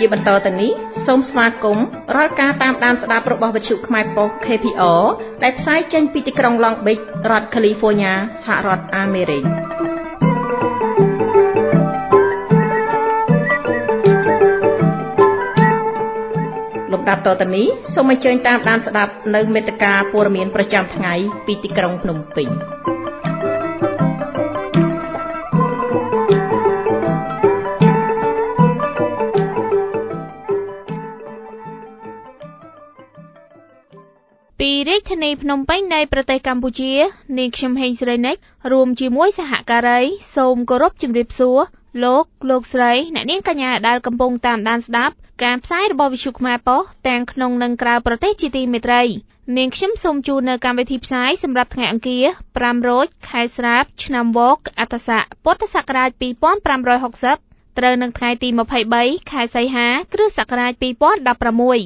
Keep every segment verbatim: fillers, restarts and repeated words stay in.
បន្តទៅនេះសូមស្វាគមន៍រាល់ការតាមដានស្ដាប់របស់វិទ្យុខ្មែរប៉ុស្តិ៍ K P R ដែលផ្សាយចេញពីទីក្រុង Long Beach រដ្ឋ California សហរដ្ឋអាមេរិកលំដាប់តទៅនេះសូមអញ្ជើញតាមដានស្ដាប់នៅមេត្តាព័ត៌មានប្រចាំថ្ងៃពីទីក្រុងភ្នំពេញពីរាជធានីភ្នំពេញនៃប្រទេសកម្ពុជានាងខ្ញុំហេងស្រីនិចរួមជាមួយសហការីសូមគោរពជម្រាបសួរលោកលោកស្រីអ្នកនាងកញ្ញាដែលកំពុងតាមដានស្ដាប់ការផ្សាយរបស់វិទ្យុខ្មែរប៉ុស្តិ៍ទាំងក្នុងនិងក្រៅប្រទេសជាទីមេត្រីនាងខ្ញុំសូមជូននៅកម្មវិធីផ្សាយសម្រាប់ថ្ងៃអង្គារប្រាំរោចខែស្រាបឆ្នាំវកអត្តស័កពុទ្ធសករាជពីរពាន់ប្រាំរយហកសិបត្រូវនឹងថ្ងៃទីម្ភៃបីខែសីហាគ្រិស្តសករាជពីរពាន់ដប់ប្រាំមួយ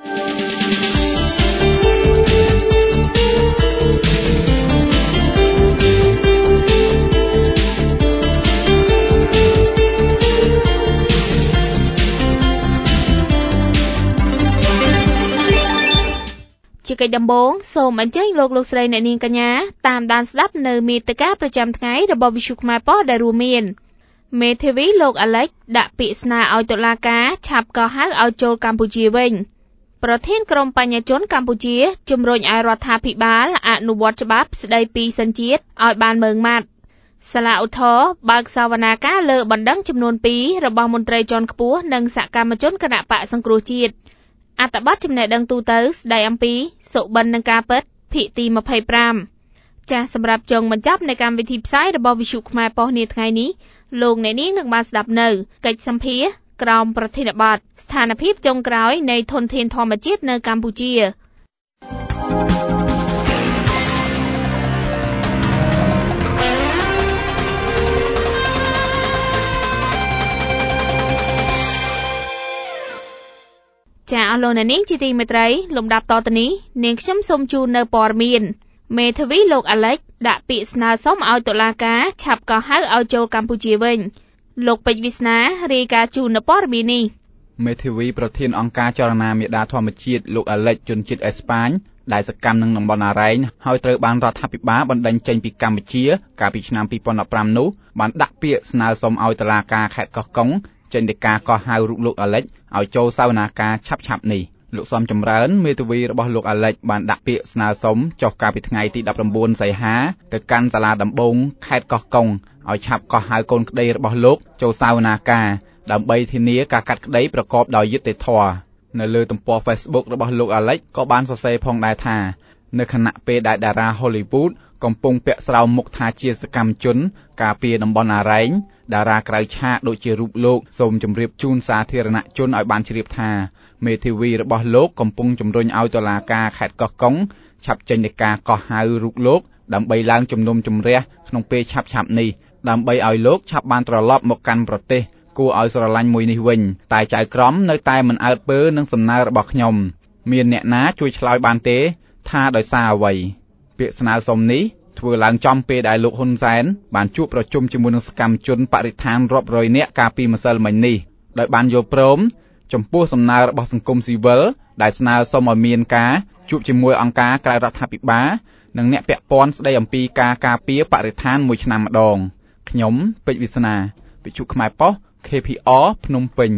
ជាកិច្ចដំបូងសូមអញ្ជើញលោកលោកស្រីអ្នកនាងកញ្ញាតាមដានស្ដាប់នៅមេត្តាប្រចាំថ្ងៃរបស់វិទ្យុខ្មែរប៉ុស្តិ៍ដែលរួមមានមេធាវីលោកអាឡិចដាក់ពាក្យស្នើឲ្យតុលាការឆាប់កោះហៅឲ្យចូលកម្ពុជាវិញប្រធានក្រុមបញ្ញជនកម្ពុជាជំរុញឲ្យរដ្ឋាភិបាលអនុវត្តច្បាប់ស្តីពីសញ្ជាតិឲ្យបានម៉ឺងម៉ាត់សាលាឧទ្ធរណ៍បើកសវនាការលើបណ្ដឹងចំនួនពីររបស់មន្ត្រីជាន់ខ្ពស់និងសកម្មជនគណបក្សសង្គ្រោះជាតិអត្ថបទចំណេះដឹងទូទៅស្ដីអំពីសុបិននិងការពិតភាគទីម្ភៃប្រាំចាសសម្រាប់ចុងបញ្ចប់នៃកម្មវិធីផ្សាយរបស់វិទ្យុខ្មែរប៉ុស្តិ៍នាថ្ងៃនេះលោកអ្នកនាងនឹងបានស្ដាប់នៅកិច្ចសម្ភាសន៍ក្រោមប្រធានបទស្ថានភាពចុងក្រោយនៃធនធានធម្មជាតិនៅកម្ពុជាចាអស់លោកអ្នកនាងជាទីមេត្រីលំដាប់តទៅនេះនាងខ្ញុំសូមជូននៅព័ត៌មានមេធាវីលោកអាឡិចដាក់ពាក្យស្នើសុំឲ្យតុលាការឆាប់កោះហៅឲ្យចូលកម្ពុជាវិញលោកពេជ្រវាសនារាយការណ៍ជូននៅព័ត៌មាននេះមេធាវីប្រធានអង្គការចលនាមេដាធម្មជាតិលោកអាឡិចជនជាតិអេស្ប៉ាញដែលសកម្មនឹងតំបន់អារ៉ែងហើយត្រូវបានរដ្ឋាភិបាលបណ្តេញចេញពីកម្ពុជាកាលពីឆ្នាំពីរពាន់ដប់ប្រាំនោះបានដាក់ពាក្យស្នើសុំឲ្យតុលាការខេត្តកោះកុងចេញដីកាកោះហៅរូបលោកអាឡិចឲ្យចូលសវនាការឆាប់ឆាប់នេះលោកសំចម្រើនមេធាវីរបស់លោកអាឡិចបានដាក់ពាក្យស្នើសុំចុះកាលពីថ្ងៃទីដប់ប្រាំបួនសីហាទៅកាន់សាលាដំបងខេត្តកោះកុងឲ្យឆាប់កោះហៅកូនក្តីរបស់លោកចូលសវនាការដើម្បីធានាការកាត់ក្តីប្រកបដោយយុត្តិធម៌នៅលើទំព័រ Facebook របស់លោកអាឡិចក៏បានសរសេរផងដែរថានៅខណៈពេលដែលតារា Hollywood កំពុងពាក់ស្រោមមុខថាជាសកម្មជនការពារតំបន់អារ៉ែងតារាក្រៅឆាកដូចជារូបលោកសូមជម្រាបជូនសាធារណជនឲ្យបានជ្រាបថាមេធាវីរបស់លោកកំពុងជំរុញឲ្យតុលាការខេត្តកោះកុងឆាប់ចេញដីកាកោះហៅរូបលោកដើម្បីឡើងជំនុំជម្រះក្នុងពេលឆាប់ឆាប់នេះដើម្បីឲ្យលោកឆាប់បានត្រឡប់មកកាន់ប្រទេសគួរឲ្យស្រឡាញ់មួយនេះវិញតែចៅក្រមនៅតែមិនអើតពើនឹងសំណើរបស់ខ្ញុំមានអ្នកណាជួយឆ្លើយបានទេថាដោយសារអ្វីពាក្យស្នើសុំនេះធ្វើឡើងចំពេលដែលលោកហ៊ុនសែនបានជួបប្រជុំជាមួយនឹងសកម្មជនបរិស្ថានរាប់រយនាក់កាលពីម្សិលមិញនេះដោយបានយល់ព្រមចំពោះសំណើរបស់សង្គមស៊ីវិលដែលស្នើសុំឲ្យមានការជួបជាមួយអង្គការក្រៅរដ្ឋាភិបាលនិងអ្នកពាក់ព័ន្ធស្ដីអំពីការការពារបរិស្ថានមួយឆ្នាំម្ដងខ្ញុំពេជ្រវាសនាវិទ្យុខ្មែរប៉ុស្តិ៍ K P R ភ្នំពេញ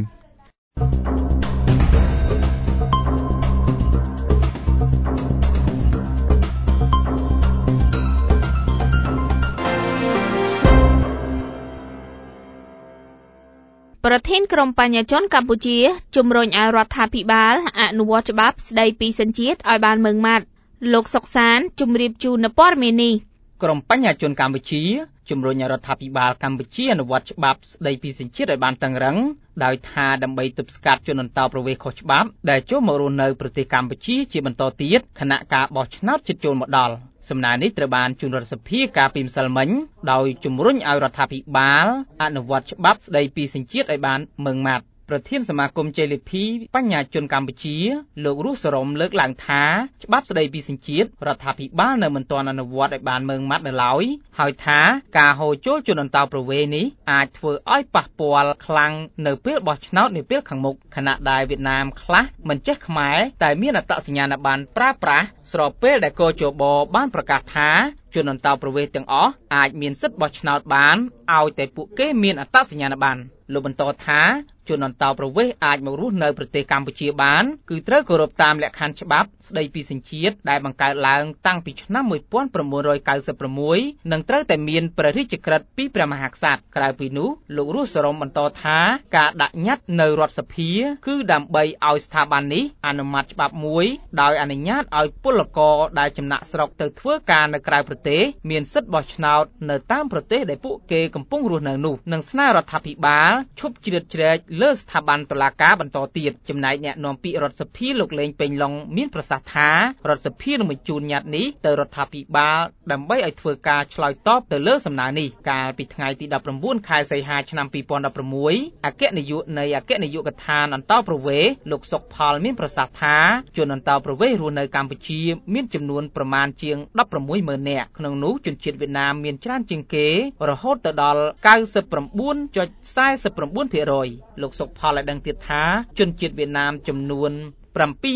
ប្រធានក្រុមបញ្ញជនកម្ពុជាជំរុញឲ្យរដ្ឋាភិបាលអនុវត្តច្បាប់ស្តីពីសញ្ជាតិឲ្យបានម៉ឺងម៉ាត់លោកសុកសានជំរាបជូននៅព័ត៌មាននេះក្រុមបញ្ញជនកម្ពុជាជំរុញឲ្យរដ្ឋាភិបាលកម្ពុជាអនុវត្តច្បាប់ស្តីពីសញ្ជាតិឲ្យបានតឹងរ៉ឹងដោយថាដើម្បីទប់ស្កាត់ជនអន្តោប្រវេសន៍ខុសច្បាប់ដែលចូលមករស់នៅប្រទេសកម្ពុជាជាបន្តទៀតខណៈការបោះឆ្នោតជិតចូលមកដល់សំណើនេះត្រូវបានជូនរដ្ឋសភាកាលពីម្សិលមិញដោយជំរុញឲ្យរដ្ឋាភិបាលអនុវត្តច្បាប់ស្តីពីសញ្ជាតិឲ្យបានម៉ឺងម៉ាត់ប្រធានសមាគមជេលីភីបញ្ញាជនកម្ពុជាលោករស់សរមលើកឡើងថាច្បាប់ស្តីពីសញ្ជាតិរដ្ឋាភិបាលនៅមិនទាន់អនុវត្តឲ្យបានម៉ឺងម៉ាត់នៅឡើយហើយថាការហូរចូលជនអន្តោប្រវេសន៍នេះអាចធ្វើឲ្យប៉ះពាល់ខ្លាំងនៅពេលបោះឆ្នោតនាពេលខាងមុខខណៈដែលវៀតណាមខ្លះមិនចេះខ្មែរតែមានអត្តសញ្ញាណប័ណ្ណប្រើប្រាស់ស្របពេលដែលកជបបានប្រកាសថាជនអន្តោប្រវេសន៍ទាំងអស់អាចមានសិទ្ធិបោះឆ្នោតបានឲ្យតែពួកគេមានអត្តសញ្ញាណប័ណ្ណលោកបន្តថាជនអន្តោប្រវេសន៍អាចមករស់នៅប្រទេសកម្ពុជាបានគឺត្រូវគោរពតាមលក្ខខណ្ឌច្បាប់ស្តីពីសញ្ជាតិដែលបង្កើតឡើងតាំងពីឆ្នាំmột nghìn chín trăm chín mươi sáuនិងត្រូវតែមានព្រះរាជក្រឹត្យពីព្រះមហាក្សត្រក្រៅពីនោះលោករស់សរមបន្តថាការដាក់ញត្តិនៅរដ្ឋសភាគឺដើម្បីឲ្យស្ថាប័ននេះអនុម័តច្បាប់មួយដោយអនុញ្ញាតឲ្យពលករដែលចំណាក់ស្រុកទៅធ្វើការនៅក្រៅប្រទេសមានសិទ្ធិបោះឆ្នោតនៅតាមប្រទេសដែលពួកគេកំពុងរស់នៅនោះនិងស្នើរដ្ឋាភិបាលឈប់ជ្រៀតជ្រែកលើស្ថាប័នតុលាការបន្តទៀតចំណែកអ្នកនាំពាក្យរដ្ឋសភាលោកលេងពេញឡុងមានប្រសាសន៍ថារដ្ឋសភានឹងបញ្ជូនញត្តិនេះទៅរដ្ឋាភិបាលដើម្បីឲ្យធ្វើការឆ្លើយតបទៅលើសំណើនេះកាលពីថ្ងៃទីដប់ប្រាំបួនខែសីហាឆ្នាំពីរពាន់ដប់ប្រាំមួយអគ្គនាយកនៃអគ្គនាយកដ្ឋានអន្តោប្រវេសន៍លោកសុកផលមានប្រសាសន៍ថាជនអន្តោប្រវេសន៍រស់នៅកម្ពុជាមានចំនួនប្រមាណជាងដប់ប្រាំមួយម៉ឺននាក់ក្នុងនោះជនជាតិវៀតណាមមានច្រើនជាងគេរហូតទៅដល់ 九十九.四十九ភាគរយ លោកសុកផលឲ្យដឹងទៀតថាជនជាតិវៀតណាមចំនួនbảy mươi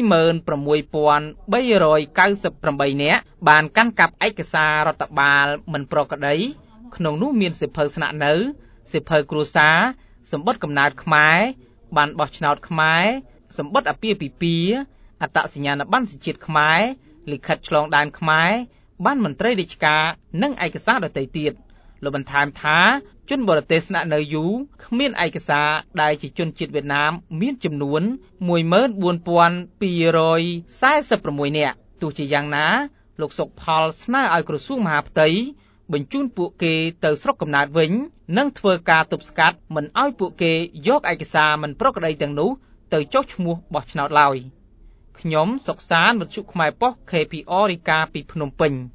sáu ba trăm chín mươi támនាក់បានកាន់កាប់ឯកសាររដ្ឋបាលមិនប្រក្រតីក្នុងនោះមានសិភៅស្នាក់នៅសិភៅគ្រួសារសម្បត្តិកំណើតខ្មែរបានបោះឆ្នោតខ្មែរសម្បត្តិអាពាហ៍ពិពាហ៍អត្តសញ្ញាណប័ណ្ណសញ្ជាតិខ្មែរលិខិតឆ្លងដែនខ្មែរបានមន្ត្រីរាជការនិងឯកសារដទៃទៀតលោកបន្ថែមថាជនបរទេសស្នាក់នៅយូរគ្មានឯកសារដែលជាជនជាតិវៀតណាមមានចំនួនmột nghìn bốn trăm hai mươi sáuនាក់ទោះជាយ៉ាងណាលោកសុកផលស្នើឲ្យក្រសួងមហាផ្ទៃបញ្ជូនពួកគេទៅស្រុកកំណើតវិញនិងធ្វើការទប់ស្កាត់មិនឲ្យពួកគេយកឯកសារមិនប្រក្រតីទាំងនោះទៅចុះឈ្មោះបោះឆ្នោតឡើយខ្ញុំសុកសានវិទ្យុខ្មែរប៉ុស្តិ៍ ខេ ភី អ រាយការណ៍ពីភ្នំពេញ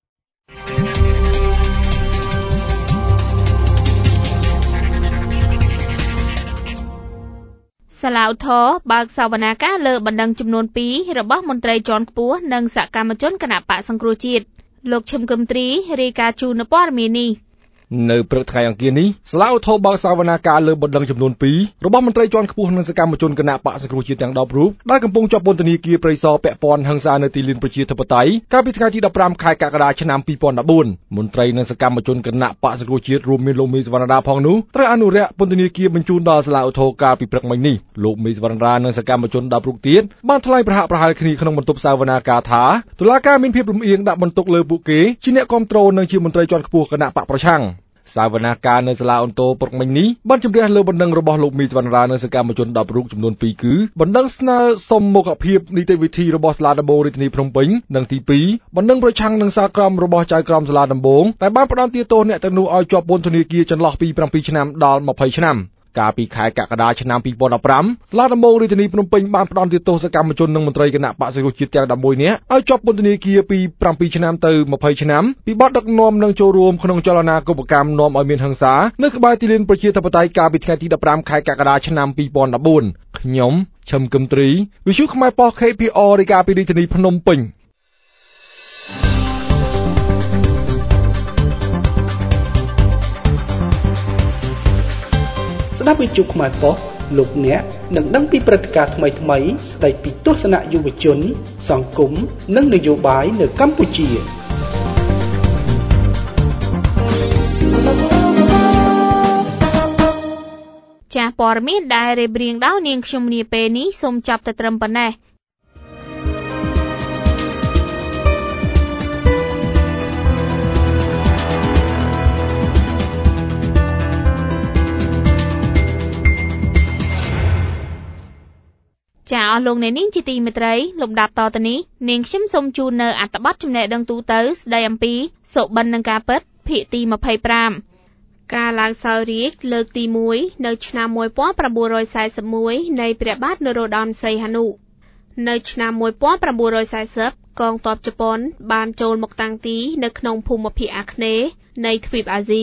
សាឡាវធរបើកសវនាការលើបណ្ដឹងចំនួនពីររបស់មន្ត្រីជាន់ខ្ពស់និងសកម្មជនគណបក្សសង្គ្រោះជាតិលោកឈឹមគឹមទ្រីរាយការណ៍ជូននៅព័ត៌មាននេះនៅព្រឹកថ្ងៃអង្គារនេះសាឡាវធរបើកសវនាការលើបណ្ដឹងចំនួនពីររបស់មន្ត្រីជាន់ខ្ពស់និងសកម្មជនគណបក្សសង្គ្រោះជាតិទាំងដប់រូបដែលកំពុងជាប់ពន្ធនាគារព្រៃសរពាក់ព័ន្ធហិង្សានៅទីលានប្រជាធិបតេយ្យកាលពីថ្ងៃទីដប់ប្រាំខែកក្កដាឆ្នាំពីរពាន់ដប់បួនមន្ត្រីនិងសកម្មជនគណបក្សសង្គ្រោះជាតិរួមមានលោកមេសវណ្ណរាផងនោះត្រូវអនុរិយពន្ធនាគារបញ្ជូនដល់សាឡាវធរកាលពីព្រឹកមិញនេះលោកមេសវណ្ណរានិងសកម្មជនដប់រូបទៀតបានថ្លែងប្រហាក់ប្រហែលគ្នាក្នុងបន្ទប់សវនាការថាតុលាការមានភាពលំអៀងដាក់បន្ទុកលើពួកគេជាអ្នកគ្រប់គ្រងនិងជាមន្ត្រីជាន់ខ្ពស់គណបក្សប្រឆាំងសាវនាការនៅសាលាអ៊ុនតូព្រឹកមិញនេះបានជម្រះលើបណ្ដឹងរបស់លោកមីសវណ្ណរានិងសកម្មជនដប់រូបចំនួនពីរគឺបណ្ដឹងស្នើសុំមុខភាពនីតិវិធីរបស់សាលាដំបងរាជធានីភ្នំពេញនិងទីពីរបណ្ដឹងប្រឆាំងនឹងសារក្រមរបស់ចៅក្រមសាលាដំបងដែលបានផ្តន្ទាទោសអ្នកទាំងនោះឲ្យជាប់ពន្ធនាគារចន្លោះពីប្រាំពីរឆ្នាំដល់ម្ភៃឆ្នាំកាលពីខែកក្កដាឆ្នាំពីរពាន់ដប់ប្រាំសាលាដំបងរាជធានីភ្នំពេញបានផ្តន្ទាទោសសកម្មជននិងមន្ត្រីគណបក្សសង្គ្រោះជាតិទាំងដប់មួយនាក់ឲ្យជាប់ពន្ធនាគារពីប្រាំពីរឆ្នាំទៅម្ភៃឆ្នាំពីបទដឹកនាំនិងចូលរួមក្នុងចលនាកុបកម្មនាំឲ្យមានហិង្សានៅក្បែរទីលានប្រជាធិបតេយ្យកាលពីថ្ងៃទីដប់ប្រាំខែកក្កដាឆ្នាំពីរពាន់ដប់បួនខ្ញុំឈឹមគឹមទ្រីវិទ្យុខ្មែរប៉ុស្តិ៍ ខេ ភី អ រាយការណ៍ពីរាជធានីភ្នំពេញស្ដាប់វិទ្យុខ្មែរប៉ុស្តិ៍លោកអ្នកនឹងដឹងពីព្រឹត្តិការណ៍ថ្មីៗស្ដីពីទស្សនៈយុវជនសង្គមនិងនយោបាយនៅកម្ពុជាចាស់ព័ត៌មានដែលរៀបរៀងដោយនាងខ្ញុំនាពេលនេះសូមចាប់តែត្រឹមប៉ុណ្ណេះចាអស់លោកអ្នកនាងជាទីមេត្រីលំដាប់តទៅនេះនាងខ្ញុំសូមជូននៅអត្ថបទចំណេះដឹងទូទៅស្ដីអំពីសុបិននិងការពិតភាគទីម្ភៃប្រាំការឡើងសោយរាជ្យលើកទីមួយនៅឆ្នាំmột nghìn chín trăm bốn mươi mốtនៃព្រះបាទនរោត្តមសីហនុនៅឆ្នាំmột nghìn chín trăm bốn mươiកងទ័ពជប៉ុនបានចូលមកតាំងទីនៅក្នុងភូមិភាគអាគ្នេយ៍នៃទ្វីបអាស៊ី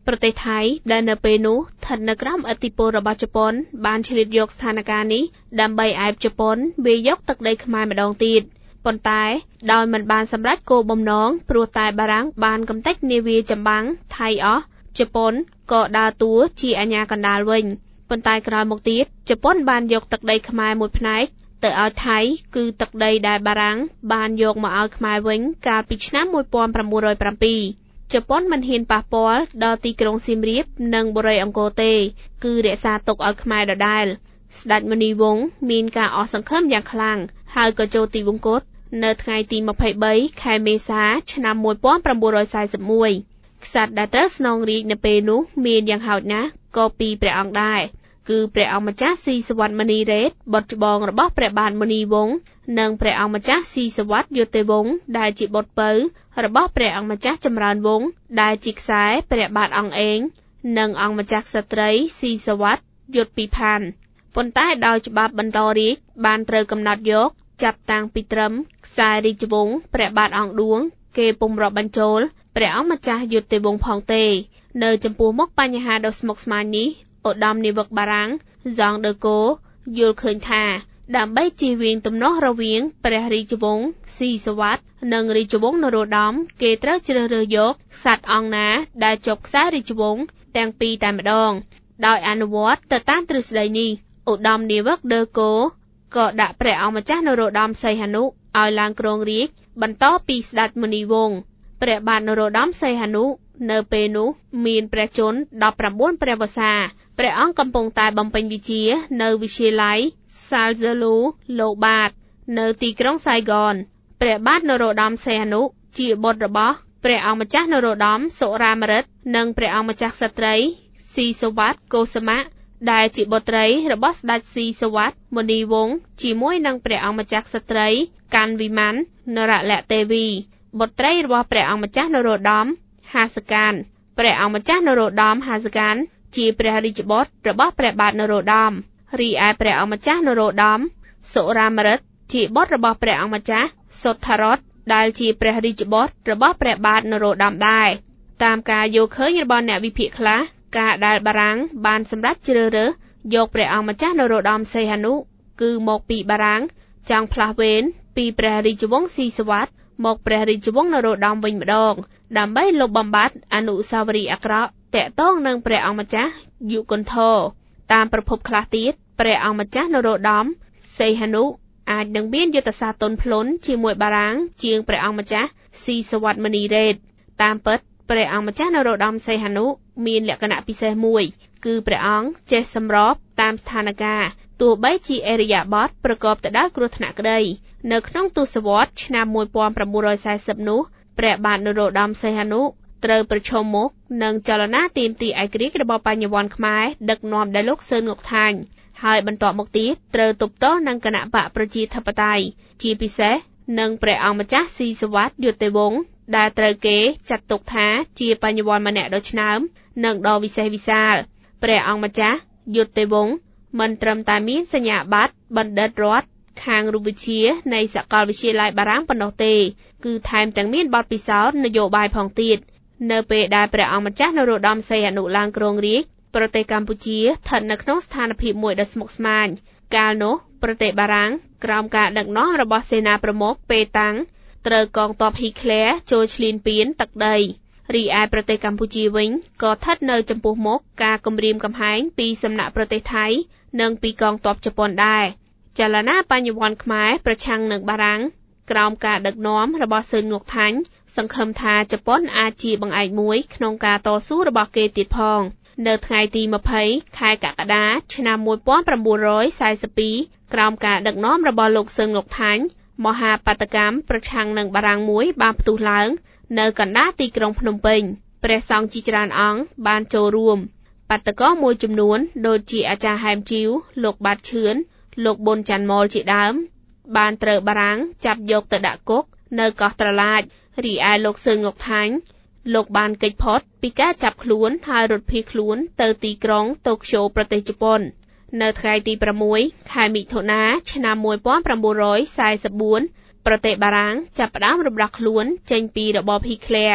ប្រទេសថៃដែលនៅពេលនោះស្ថិតនៅក្រោមឥទ្ធិពលរបស់ជប៉ុនបានឆ្លៀតយកស្ថានភាពនេះដើម្បីអែបជប៉ុនវាយកទឹកដីខ្មែរម្ដងទៀតប៉ុន្តែដោយមិនបានសម្រេចគោលបំណងព្រោះតែបារាំងបានកំទេចនាវាចម្បាំងថៃអស់ជប៉ុនក៏ដើរតួជាអាញាកណ្ដាលវិញប៉ុន្តែក្រោយមកទៀតជប៉ុនបានយកទឹកដីខ្មែរមួយផ្នែកទៅឲ្យថៃគឺទឹកដីដែលបារាំងបានយកមកឲ្យខ្មែរវិញកាលពីឆ្នាំmột nghìn chín trăm lẻ bảyជប៉ុនមិនហ៊ានប៉ះពាល់ដល់ទីក្រុងសៀមរាបនិងបុរីអង្គរទេគឺរក្សាទុកឲ្យខ្មែរដដែលស្ដេចមុនីវង្សមានការអស់សង្ឃឹមយ៉ាងខ្លាំងហើយក៏ចូលទីវង្គតនៅថ្ងៃទីยี่สิบสามខែមេសាឆ្នាំmột nghìn chín trăm bốn mươi mốtក្សត្រដែលត្រូវស្នងរាជ្យនៅពេលនោះមានយ៉ាងហោចណាស់ក៏ពីរព្រះអង្គដែរគឺព្រះអង្គម្ចាស់ស៊ីសវត្តមនីរ៉េតបុត្រច្បងរបស់ព្រះបាទមុនីវង្សនិងព្រះអង្គម្ចាស់ស៊ីសវត្តយុទ្ធវង្សដែលជាបុត្រពៅរបស់ព្រះអង្គម្ចាស់ចម្រើនវង្សដែលជាខ្សែព្រះបាទអង្គអេងនិងអង្គម្ចាស់ក្សត្រីស៊ីសវត្តយុទ្ធពិផានប៉ុន្តែដោយច្បាប់បន្តរាជបានត្រូវកំណត់យកចាប់តាំងពីត្រឹមខ្សែរាជវង្សព្រះបាទអង្គឌួងគេពុំរាប់បញ្ចូលព្រះអង្គម្ចាស់យុទ្ធវង្សផងទេនៅចំពោះមុខបញ្ហាដ៏ស្មុគស្មាញនេះឧត្តមនាវិកបារាំងហ្សង់ដឺកូយល់ឃើញថាដើម្បីជៀសវាងទំនាស់រវាងព្រះរាជវង្សស៊ីសវត្តនិងរាជវង្សនរោត្តមគេត្រូវជ្រើសរើសយកក្សត្រអង្គណាដែលជាប់ខ្សែរាជវង្សទាំងពីរតែម្ដងដោយអនុវត្តទៅតាមទ្រឹស្ដីនេះឧត្តមនាវិកដឺកូក៏ដាក់ព្រះអង្គម្ចាស់នរោត្តមសីហនុឲ្យឡើងគ្រងរាជ្យបន្តពីស្ដេចមុនីវង្សព្រះបាទនរោត្តមសីហនុនៅពេលនោះមានព្រះជន្មដប់ប្រាំបួនព្រះវស្សាព្រះអង្គកំពុងតែបំពេញវិជ្ជានៅវិទ្យាល័យសាល់ហ្សឺលូឡូបាតនៅទីក្រុងសៃហ្គនព្រះបាទនរោត្តមសីហនុជាបុត្ររបស់ព្រះអង្គម្ចាស់នរោត្តមសុរាមរិទ្ធនិងព្រះអង្គម្ចាស់ក្សត្រីស៊ីសវត្តកុសមៈដែលជាបុត្រីរបស់ស្ដេចស៊ីសវត្តមុនីវង្សជាមួយនឹងព្រះអង្គម្ចាស់ក្សត្រីកាន់វិមាននរលទេវីបុត្រីរបស់ព្រះអង្គម្ចាស់នរោត្តមហាសកានព្រះអង្គម្ចាស់នរោត្តមហាសកានជាព្រះរាជបុត្ររបស់ព្រះបាទនរោត្តមរីឯព្រះអង្គម្ចាស់នរោត្តមសុរាមរិទ្ធជាបុត្ររបស់ព្រះអង្គម្ចាស់សុទ្ធរតដែលជាព្រះរាជបុត្ររបស់ព្រះបាទនរោត្តមដែរតាមការយល់ឃើញរបស់អ្នកវិភាគខ្លះការដែលបារាំងបានសម្រេចជ្រើសរើសយកព្រះអង្គម្ចាស់នរោត្តមសីហនុគឺមកពីបារាំងចង់ផ្លាស់វេនពីព្រះរាជវង្សស៊ីសវត្តមកព្រះរាជវង្សនរោត្តមវិញម្ដងដើម្បីលុបបំបាត់អនុស្សាវរីយ៍អាក្រក់តាក់ទងនឹងព្រះអង្គម្ចាស់យុគន្ធរតាមប្រភពខ្លះទៀតព្រះអង្គម្ចាស់នរោត្តមសីហនុអាចនឹងមានយុទ្ធសាស្ត្រទន់ភ្លន់ជាមួយបារាំងជាងព្រះអង្គម្ចាស់ស៊ីសវត្តមនីរ៉េតតាមពិតព្រះអង្គម្ចាស់នរោត្តមសីហនុមានលក្ខណៈពិសេសមួយគឺព្រះអង្គចេះសម្របតាមស្ថានភាពទោះបីជាអេរយាប័តប្រកបទៅដោយគ្រោះថ្នាក់ក្តីនៅក្នុងទសវត្សរ៍ឆ្នាំmột nghìn chín trăm bốn mươiនោះព្រះបាទនរោត្តមសីហនុត្រូវប្រឈមមុខនឹងចលនាទាមទារឯករាជ្យរបស់បញ្ញវន្តខ្មែរដឹកនាំដោយលោកសឿនងុកថាញ់ហើយបន្ទាប់មកទៀតត្រូវទប់ទល់នឹងគណៈបកប្រជាធិបតេយ្យជាពិសេសនឹងព្រះអង្គម្ចាស់ស៊ីសវត្តយុទ្ធវង្សដែលត្រូវគេចាត់ទុកថាជាបញ្ញវន្តម្នាក់ដ៏ឆ្នើមនិងដ៏វិសេសវិសាលព្រះអង្គម្ចាស់យុទ្ធវង្សមិនត្រឹមតែមានសញ្ញាបត្របណ្ឌិតរដ្ឋខាងរូបវិទ្យានៃសាកលវិទ្យាល័យបារាំងប៉ុណ្ណោះទេគឺថែមទាំងមានបទពិសោធន៍នយោបាយផងទៀតនៅពេលដែលព្រះអង្គម្ចាស់នរោត្តមសីហនុឡើងគ្រងរាជ្យប្រទេសកម្ពុជាស្ថិតនៅក្នុងស្ថានភាពមួយដ៏ស្មុគស្មាញកាលនោះប្រទេសបារាំងក្រោមការដឹកនាំរបស់សេនាប្រមុខពេតាំងត្រូវកងទ័ពហ៊ីក្លែចូលឈ្លានពានទឹកដីរីឯប្រទេសកម្ពុជាវិញក៏ស្ថិតនៅចំពោះមុខការគំរាមកំហែងពីសំណាក់ប្រទេសថៃនិងពីកងទ័ពជប៉ុនដែរចលនាបញ្ញវន្តខ្មែរប្រឆាំងនឹងបារាំងក្រោមការដឹកនាំរបស់សឿនងុកថាញ់សង្ឃឹមថាជប៉ុនអាចជាបង្អែកមួយក្នុងការតស៊ូរបស់គេទៀតផងនៅថ្ងៃទីยี่สิบខែកក្កដាឆ្នាំmột nghìn chín trăm bốn mươi haiក្រោមការដឹកនាំរបស់លោកសឿនងុកថាញ់មហាបាតកម្មប្រឆាំងនឹងបារាំងមួយបានផ្ទុះឡើងនៅកណ្ដាលទីក្រុងភ្នំពេញព្រះសង្ឃជាច្រើនអង្គបានចូលរួមបាតកោមួយចំនួនដូចជាអាចារ្យហែមជីវលោកបាទឈឿនលោកប៊ុនច័ន្ទមលជាដើមបានត្រូវបារាំងចាប់យកទៅដាក់គុកនៅកោះត្រឡាចរីឯលោកសឿនងុកថាញ់លោកបានគេចផុតពីការចាប់ខ្លួនហើយរត់ភៀសខ្លួនទៅទីក្រុងតូក្យូប្រទេសជប៉ុននៅថ្ងៃទីប្រាំខែមិថុនាឆ្នាំmột nghìn chín trăm bốn mươi tưប្រទេសបារាំងចាប់ផ្ដើមរំដោះខ្លួនចេញពីរបបហ៊ីក្លែ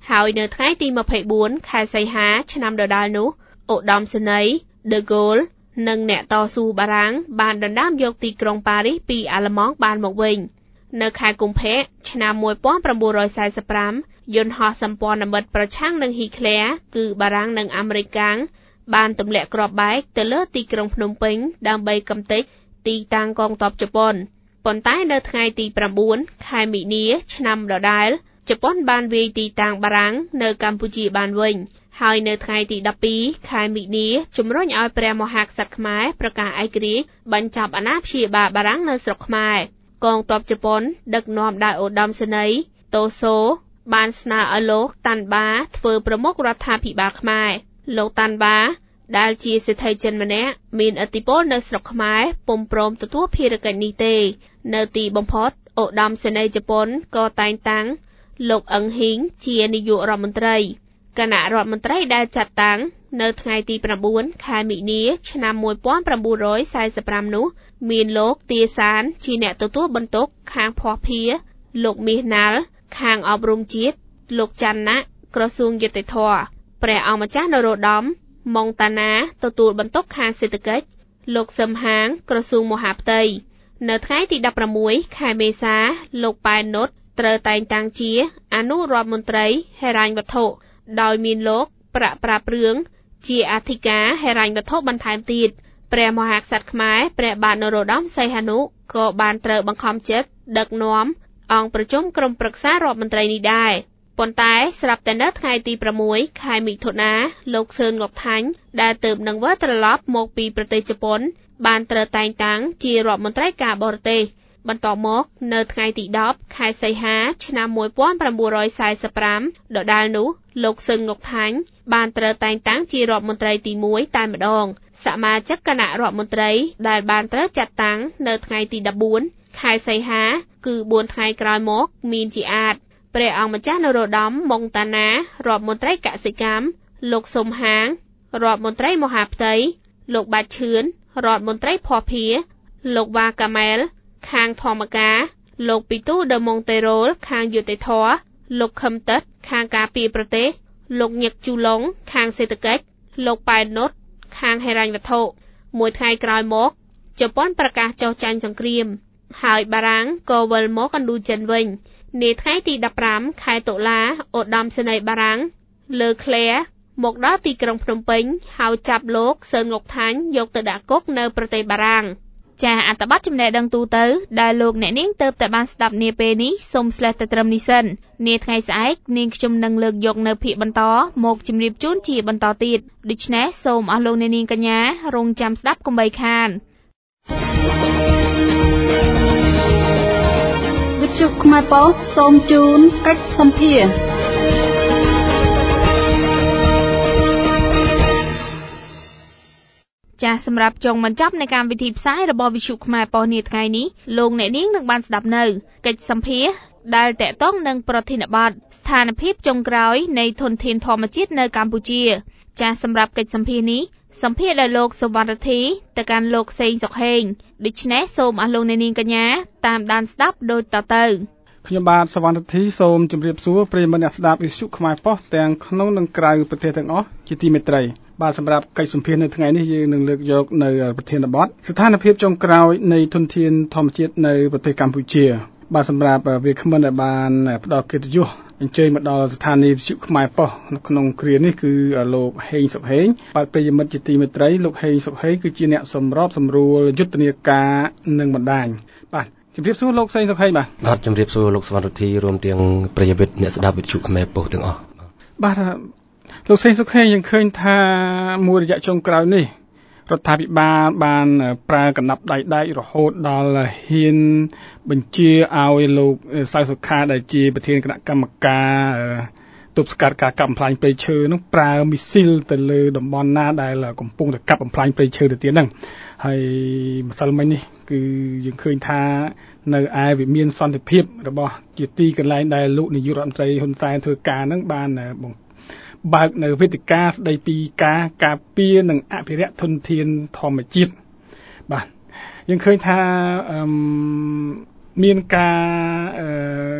ហើយនៅថ្ងៃទីยี่สิบสี่ខែសីហាឆ្នាំដដែលនោះឧត្តមសេនីយ៍ De Gaulle និងអ្នកតស៊ូបារាំងបានដណ្ដើមយកទីក្រុងប៉ារីសពីអាល្លឺម៉ង់បានមកវិញនៅខែកុម្ភៈឆ្នាំmột nghìn chín trăm四mươi lămយន្តហោះសម្ព័ន្ធមិត្តប្រឆាំងនឹងហ៊ីក្លែរគឺបារាំងនិងអាមេរិកកាំងបានទម្លាក់គ្រាប់បែកទៅលើទីក្រុងភ្នំពេញដើម្បីកំទេចទីតាំងកងទ័ពជប៉ុនប៉ុន្តែនៅថ្ងៃទីchínខែមីនាឆ្នាំដដែលជប៉ុនបានវាយទីតាំងបារាំងនៅកម្ពុជាបានវិញហើយនៅថ្ងៃទី12ខែមីនាជំរុញឲ្យព្រះមហាក្សត្រខ្មែរប្រកាសឯករាជ្យបញ្ចប់អាណាព្យាបាលបារាំងនៅស្រុកខ្មែរកងទ័ពជប៉ុនដឹកនាំដោយឧត្តមសេនីយ៍តូសូបានស្នើឲ្យលោកតាន់បាធ្វើប្រមុខរដ្ឋាភិបាលខ្មែរលោកតាន់បាដែលជាសេដ្ឋីចិនម្នាក់មានឥទ្ធិពលនៅស្រុកខ្មែរពុំព្រមទទួលភារកិច្ចនេះទេនៅទីបំផុតឧត្តមសេនីយ៍ជប៉ុនក៏តែងតាំងលោកអឹងហ៊ីងជានាយករដ្ឋមន្ត្រីគណៈរដ្ឋមន្ត្រីដែលចាត់តាំងនៅថ្ងៃទីchínខែមីនាឆ្នាំmột nghìn chín trăm bốn mươi lămនោះមានលោកទាសានជាអ្នកទទួលបន្ទុកខាងភស្តុភារលោកមាសណាល់ខាងអប់រំជាតិលោកច័ន្ទណាក្រសួងយុតិធធម៌ព្រះអង្គម្ចាស់នរោត្តមម៉ុងតាណាទទួលបន្ទុកខាងសេដ្ឋកិច្ចលោកសឹមហាងក្រសួងមហាផ្ទៃនៅថ្ងៃទី16ខែមេសាលោកប៉ែននុតត្រូវតែងតាំងជាអនុរដ្ឋមន្ត្រីហិរញ្ញវត្ថុដោយមានលោកប្រាក់ប្រាព្រឿងជាអធិការហិរញ្ញវត្ថុបន្ថែមទៀតព្រះមហាក្សត្រខ្មែរព្រះបាទនរោត្តមសីហនុក៏បានត្រូវបង្ខំចិត្តដឹកនាំអង្គប្រជុំក្រុមប្រឹក្សារដ្ឋមន្ត្រីនេះដែរប៉ុន្តែស្រាប់តែនៅថ្ងៃទី6ខែមិថុនាលោកសឿនង៉ុកថាញ់ដែលទើបនឹងវិលត្រឡប់មកពីប្រទេសជប៉ុនបានត្រូវតែងតាំងជារដ្ឋមន្ត្រីការបរទេសបន្ទាប់មកនៅថ្ងៃទីដប់ខែសីហាឆ្នាំmột nghìn chín trăm bốn mươi lămដដែលនោះលោកសឹងង៉ុកថាញ់បានត្រូវតែងតាំងជារដ្ឋមន្ត្រីទីមួយតែម្ដងសមាជិកគណៈរដ្ឋមន្ត្រីដែលបានត្រូវចាត់តាំងនៅថ្ងៃទី14ខែសីហាគឺbốnថ្ងៃក្រោយមកមានជាអាចព្រះអង្គម្ចាស់នរោត្តមម៉ុងតាណារដ្ឋមន្ត្រីកសិកម្មលោកសុំហាងរដ្ឋមន្ត្រីមហាផ្ទៃលោកបាច់ឈឿនរដ្ឋមន្ត្រីភស្តុភារលោកវ៉ាកាម៉ែលខាងធម្មការលោកពីទូដឺម៉ុងតេរ៉ូលខាងយុតិធធម៌លោកខឹមតិតខាងការពារប្រទេសលោកញឹកជូឡុងខាងសេដ្ឋកិច្ចលោកប៉ែននុតខាងហិរញ្ញវត្ថុមួយថ្ងៃក្រោយមកជប៉ុនប្រកាសចុះចាញ់សង្គ្រាមហើយបារាំងក៏វិលមកឥណ្ឌូចិនវិញនាថ្ងៃទី15ខែតុលាឧត្តមសេនីយ៍បារាំងលើក្លែរមកដល់ទីក្រុងភ្នំពេញហើយចាប់លោកសឿនង៉ុកថាញ់យកទៅដាក់គុកនៅប្រទេសបារាំងចាអត្ថបទចំណេះដឹងទូទៅដែលលោកអ្នកនាងទៅតែបានស្ដាប់នាពេលនេះសូមស្លេះតែត្រឹមនេះសិននាថ្ងៃស្អែកនាងខ្ញុំនឹងលើកយកនៅភាគបន្តមកជម្រាបជូនជាបន្តទៀតដូច្នេះសូមអស់លោកអ្នកនាងកញ្ញារងចាំស្ដាប់កុំបីខានវិទ្យុខ្មែរប៉ុស្តិ៍សូមជូនកិច្ចសម្ភារចាសសម្រាប់ចុងបញ្ចប់នៃកម្មវិធីផ្សាយរបស់វិទ្យុខ្មែរប៉ុស្តិ៍នាថ្ងៃនេះលោកអ្នកនាងនឹងបានស្ដាប់នៅកិច្ចសម្ភារដែលតាក់ទងនឹងប្រធានបទស្ថានភាពចុងក្រោយនៃធនធានធម្មជាតិនៅកម្ពុជាចាសសម្រាប់កិច្ចសម្ភារនេះសម្ភារដោយលោកសុវណ្ណធីទៅកាន់លោកសេងសុកហេងដូច្នេះសូមអស់លោកអ្នកនាងកញ្ញាតាមដានស្ដាប់ដូចតទៅខ្ញុំបាទសុវណ្ណធីសូមជម្រាបសួរប្រិយមិត្តអ្នកស្ដាប់វិទ្យុខ្មែរប៉ុស្តិ៍ទាំងក្នុងនិងក្រៅប្រទេសទាំងអស់ជាទីមេត្រីបាទសម្រាប់កិច្ចសម្ភារនៅថ្ងៃនេះយើងនឹងលើកយកនៅប្រធានបទស្ថានភាពចុងក្រោយនៃធនធានធម្មជាតិនៅប្រទេសកម្ពុជាបាទសម្រាប់វាគ្មិនដែលបានផ្ដល់កិត្តិយសអញ្ជើញមកដល់ស្ថានីយ៍វិទ្យុខ្មែរប៉ុស្តិ៍នៅក្នុងគ្រានេះគឺលោកហេងសុកហេងបាទប្រិយមិត្តជាទីមេត្រីលោកហេងសុកហេងគឺជាអ្នកសម្របសម្រួលយុទ្ធនាការនិងបណ្ដាញបាទជម្រាបសួរលោកសេងសុកហេងបាទបាទជម្រាបសួរលោកសវណ្ណធីរួមទាំងប្រិយមិត្តអ្នកស្ដាប់វិទ្យុខ្មែរប៉ុស្តិ៍ទាំងអស់បាទលោកសេងសុខេងយើងឃើញថាមួយរយៈចុងក្រោយនេះរដ្ឋាភិបាលបានប្រើកណ្ដាប់ដៃដែករហូតដល់ហ៊ានបញ្ជាឲ្យលោកសៅសុខាដែលជាប្រធានគណៈកម្មការទប់ស្កាត់ការកាប់បំផ្លាញព្រៃឈើនោះប្រើមីស៊ីលទៅលើតំបន់ណាដែលកំពុងតែកាប់បំផ្លាញព្រៃឈើទៅទៀតហ្នឹងហើយម្សិលមិញនេះគឺយើងឃើញថានៅឯវិមានសន្តិភាពរបស់ជាទីកន្លែងដែលលោកនាយករដ្ឋមន្ត្រីហ៊ុនសែនធ្វើការហ្នឹងបានបើកនៅវេទិកាស្ដីពីការការពារនិងអភិរក្សធនធានធម្មជាតិបាទយើងឃើញថាអឺមានការ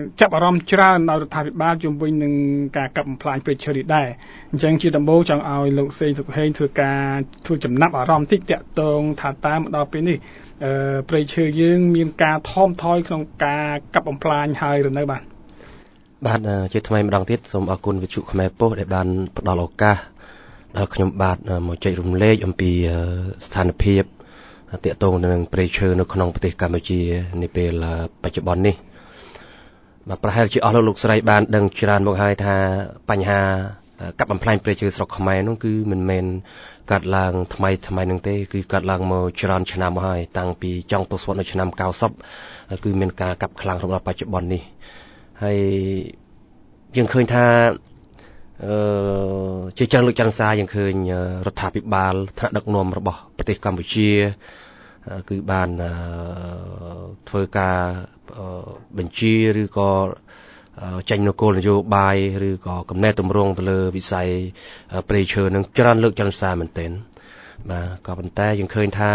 ចាប់អារម្មណ៍ច្រើនដល់រដ្ឋាភិបាលជុំវិញនឹងការកាប់បំផ្លាញព្រៃឈើនេះដែរអញ្ចឹងជាដំបូងចង់ឲ្យលោកសេងសុខហេងធ្វើការធ្វើចំណាប់អារម្មណ៍តិចតាក់ទងថាតើមកដល់ពេលនេះអឺព្រៃឈើយើងមានការថមថយក្នុងការកាប់បំផ្លាញហើយឬនៅបាទបាទជាថ្មីម្ដងទៀតសូមអរគុណវិទ្យុខ្មែរប៉ុស្តិ៍ដែលបានផ្ដល់ឱកាសដល់ខ្ញុំបាទមកចែករំលែកអំពីស្ថានភាពទាក់ទងនឹងព្រៃឈើនៅក្នុងប្រទេសកម្ពុជានាពេលបច្ចុប្បន្ននេះបាទប្រហែលជាអស់លោកលោកស្រីបានដឹងច្រើនមកហើយថាបញ្ហាកាប់បំផ្លាញព្រៃឈើស្រុកខ្មែរនោះគឺមិនមែនកើតឡើងថ្មីថ្មីនឹងទេគឺកើតឡើងមកច្រើនឆ្នាំមកហើយតាំងពីចុងទសវត្សរ៍នៅឆ្នាំ九十គឺមានការកាប់ខ្លាំងរបស់បច្ចុប្បន្ននេះហើយយើងឃើញថាអឺជាច្រើនលើកចន្ទសារយើងឃើញរដ្ឋាភិបាលថ្នាក់ដឹកនាំរបស់ប្រទេសកម្ពុជាគឺបានធ្វើការបញ្ជាឬក៏ចេញនូវគោលនយោបាយឬក៏កំណែទម្រង់ទៅលើវិស័យព្រៃឈើនឹងច្រើនលើកចន្ទសារមែនទែនបាទក៏ប៉ុន្តែយើងឃើញថា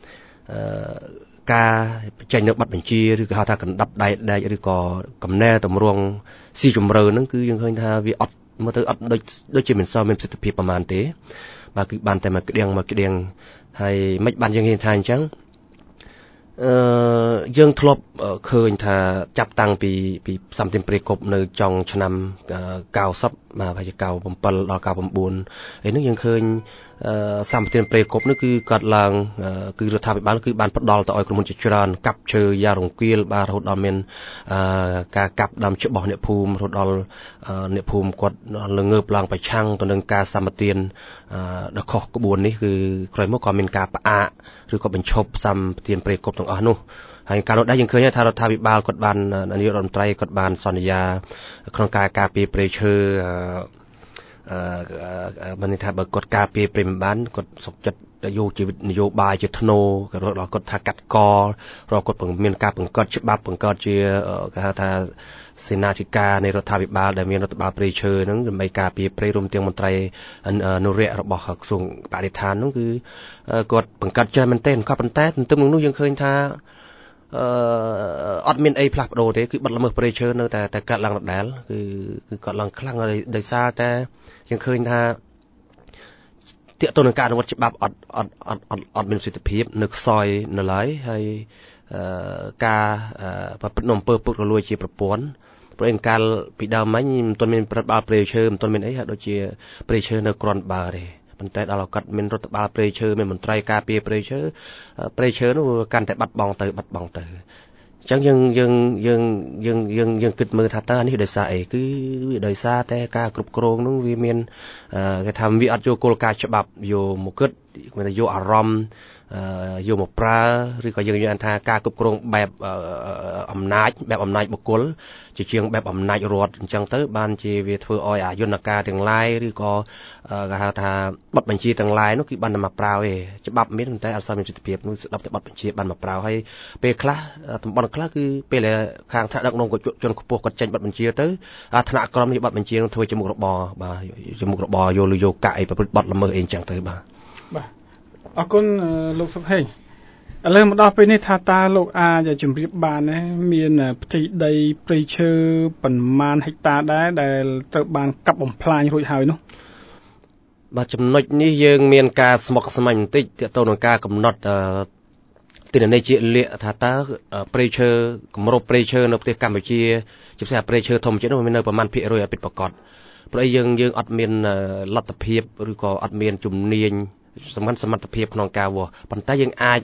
ការចេញនៅប័ណ្ណបញ្ជាឬក៏ហៅថាកណ្ដាប់ដៃដែកឬក៏កំណែទម្រង់ស៊ីជម្រៅហ្នឹងគឺយើងឃើញថាវាអត់មើលទៅអត់ដូចដូចជាមិនសូវមានប្រសិទ្ធភាពប្រហែលទេបាទគឺបានតែមកក្តៀងមកក្តៀងហើយមិនបានយើងឃើញថាអញ្ចឹងអឺយើងធ្លាប់ឃើញថាចាប់តាំងពីពីសម្ភារព្រៃគប់នៅចុងឆ្នាំ九十បាទប្រហែលជា九七ដល់九九ហើយនឹងយើងឃើញសម្ភារព្រៃគប់នោះគឺកាត់ឡើងគឺរដ្ឋាភិបាលគឺបានផ្ដល់ទៅឲ្យក្រុមហ៊ុនជាច្រើនកាប់ឈើយ៉ាងរង្គាលបាទរហូតដល់មានការកាប់ដើមច្បាស់អ្នកភូមិរហូតដល់អ្នកភូមិគាត់លើងើបឡើងប្រឆាំងទៅនឹងការសម្បទានដ៏ខុសក្បួននេះគឺក្រោយមកក៏មានការផ្អាកឬក៏បញ្ឈប់សម្បទានព្រៃគប់ទាំងអស់នោះហើយកាលនោះដែរយើងឃើញថារដ្ឋាភិបាលគាត់បាននាយករដ្ឋមន្ត្រីគាត់បានសន្យាក្នុងការការពារព្រៃឈើអឺបានន័យថាបើគាត់ការពារព្រៃមិនបានគាត់សុខចិត្តយកជីវិតនយោបាយជាធ្នូក៏រកគាត់ថាកាត់ករកគាត់មានការបង្កើតច្បាប់បង្កើតជាគេហៅថាសេនាធិការនៃរដ្ឋាភិបាលដែលមានរដ្ឋបាលព្រៃឈើហ្នឹងដើម្បីការពារព្រៃរួមទាំងមន្ត្រីនរៈរបស់ក្រសួងបរិស្ថានហ្នឹងគឺគាត់បង្កើតច្រើនមែនទែនក៏ប៉ុន្តែទន្ទឹមនឹងនោះយើងឃើញថាអឺអត់មានអីផ្លាស់ប្ដូរទេគឺបាត់ល្មើសព្រៃឈើនៅតែតែកាត់ឡើងដដែលគឺគឺកាត់ឡើងខ្លាំងដោយសារតែយើងឃើញថាទាក់ទងនឹងការអនុវត្តច្បាប់អត់អត់អត់អត់អត់មានប្រសិទ្ធភាពនៅខ្សោយនៅឡើយហើយអឺការប្រព្រឹត្តនៅអំពើពុករលួយជាប្រព័ន្ធព្រោះឯកាលពីដើមមិញមិនទាន់មានរដ្ឋបាលព្រៃឈើមិនទាន់មានអីហាក់ដូចជាព្រៃឈើនៅក្រាន់បើទេប៉ុន្តែដល់ឱកាសមានរដ្ឋបាលព្រៃឈើមានមន្ត្រីការពារព្រៃឈើព្រៃឈើនោះកាន់តែបាត់បង់ទៅបាត់បង់ទៅអញ្ចឹងយើងយើងយើងយើងយើងយើងគិតមើលថាតើនេះដោយសារអីគឺវាដោយសារតែការគ្រប់គ្រងនោះវាមានគេថាវាអត់យកគោលការណ៍ច្បាប់យកមកគិតគេថាយកអារម្មណ៍យកមកប្រើឬក៏យើងនិយាយថាការគ្រប់គ្រងបែបអំណាចបែបអំណាចបុគ្គលជាជាងបែបអំណាចរដ្ឋអញ្ចឹងទៅបានជាវាធ្វើឲ្យអាយន្តការទាំងឡាយឬក៏គេហៅថាបទបញ្ជាទាំងឡាយនោះគឺបានតែមកប្រើទេច្បាប់មានតែអត់សមមានប្រសិទ្ធភាពនោះស្ដាប់តែបទបញ្ជាបានមកប្រើហើយពេលខ្លះតំបន់ខ្លះគឺពេលខាងថ្នាក់ដឹកនាំគាត់ជនខ្ពស់គាត់ចេញបទបញ្ជាទៅថ្នាក់ក្រមនេះបទបញ្ជានឹងធ្វើជាមុខរបរបាទជាមុខរបរយកលុយយកកាក់អីប្រព្រឹត្តបទល្មើសអីអញ្ចឹងទៅបាទបាទអរគុណលោកសុខហេងឥឡូវមកដល់ពេលនេះថាតើលោកអាចជម្រាបបានទេមានផ្ទៃដីព្រៃឈើប៉ុន្មានហិកតាដែរដែលត្រូវបានកាប់បំផ្លាញរួចហើយនោះបាទចំណុចនេះយើងមានការស្មុគស្មាញបន្តិចទាក់ទងនឹងការកំណត់ទិន្នន័យជាក់លាក់ថាតើព្រៃឈើគម្របព្រៃឈើនៅប្រទេសកម្ពុជាជាពិសេសព្រៃឈើធម្មជាតិនោះមាននៅប្រមាណភាគរយឲ្យពិតប្រាកដព្រោះយើងយើងអត់មានលទ្ធភាពឬក៏អត់មានជំនាញសំខាន់សមត្ថភាពក្នុងការវាស់ប៉ុន្តែយើងអាច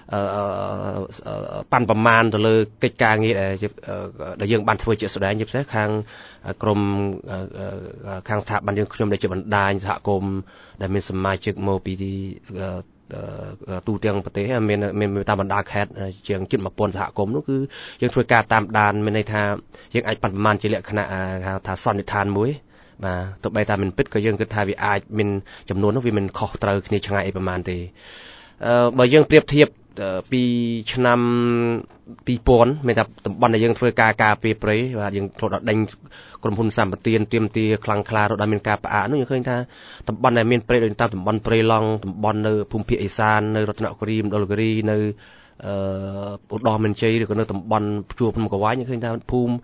ប៉ាន់ប្រមាណទៅលើកិច្ចការងារដែលយើងបានធ្វើជាស្ដែងជាពិសេសខាងក្រមខាងស្ថាប័នយើងខ្ញុំដែលជាបណ្ដាញសហគមន៍ដែលមានសមាជិកមកពីទូទាំងប្រទេសមានមានតាមបណ្ដាខេត្តជាងជិត1000សហគមន៍នោះគឺយើងធ្វើការតាមដានមានន័យថាយើងអាចប៉ាន់ប្រមាណជាលក្ខណៈថាសន្និដ្ឋានមួយបាទទោះបីថាមិនពិតក៏យើងគិតថាវាអាចមានចំនួននោះវាមិនខុសត្រូវគ្នាឆ្ងាយអីប្រហែលទេអឺបើយើងប្រៀបធៀបពីឆ្នាំពីរពាន់មានថាតំបន់ដែលយើងធ្វើការការពារព្រៃបាទយើងធ្លាប់ដល់ដេញក្រុមហ៊ុនសម្បទានទាមទារខ្លាំងក្លារហូតដល់មានការផ្អាកនោះយើងឃើញថាតំបន់ដែលមានព្រៃដូចតាមតំបន់ព្រៃឡង់តំបន់នៅភូមិភាគឦសាននៅរតនគិរីមណ្ឌលគិរីនៅអឺឧត្តរមានជ័យឬក៏នៅតំបន់ជួរភ្នំកវាយយើងឃើញថាភូមិ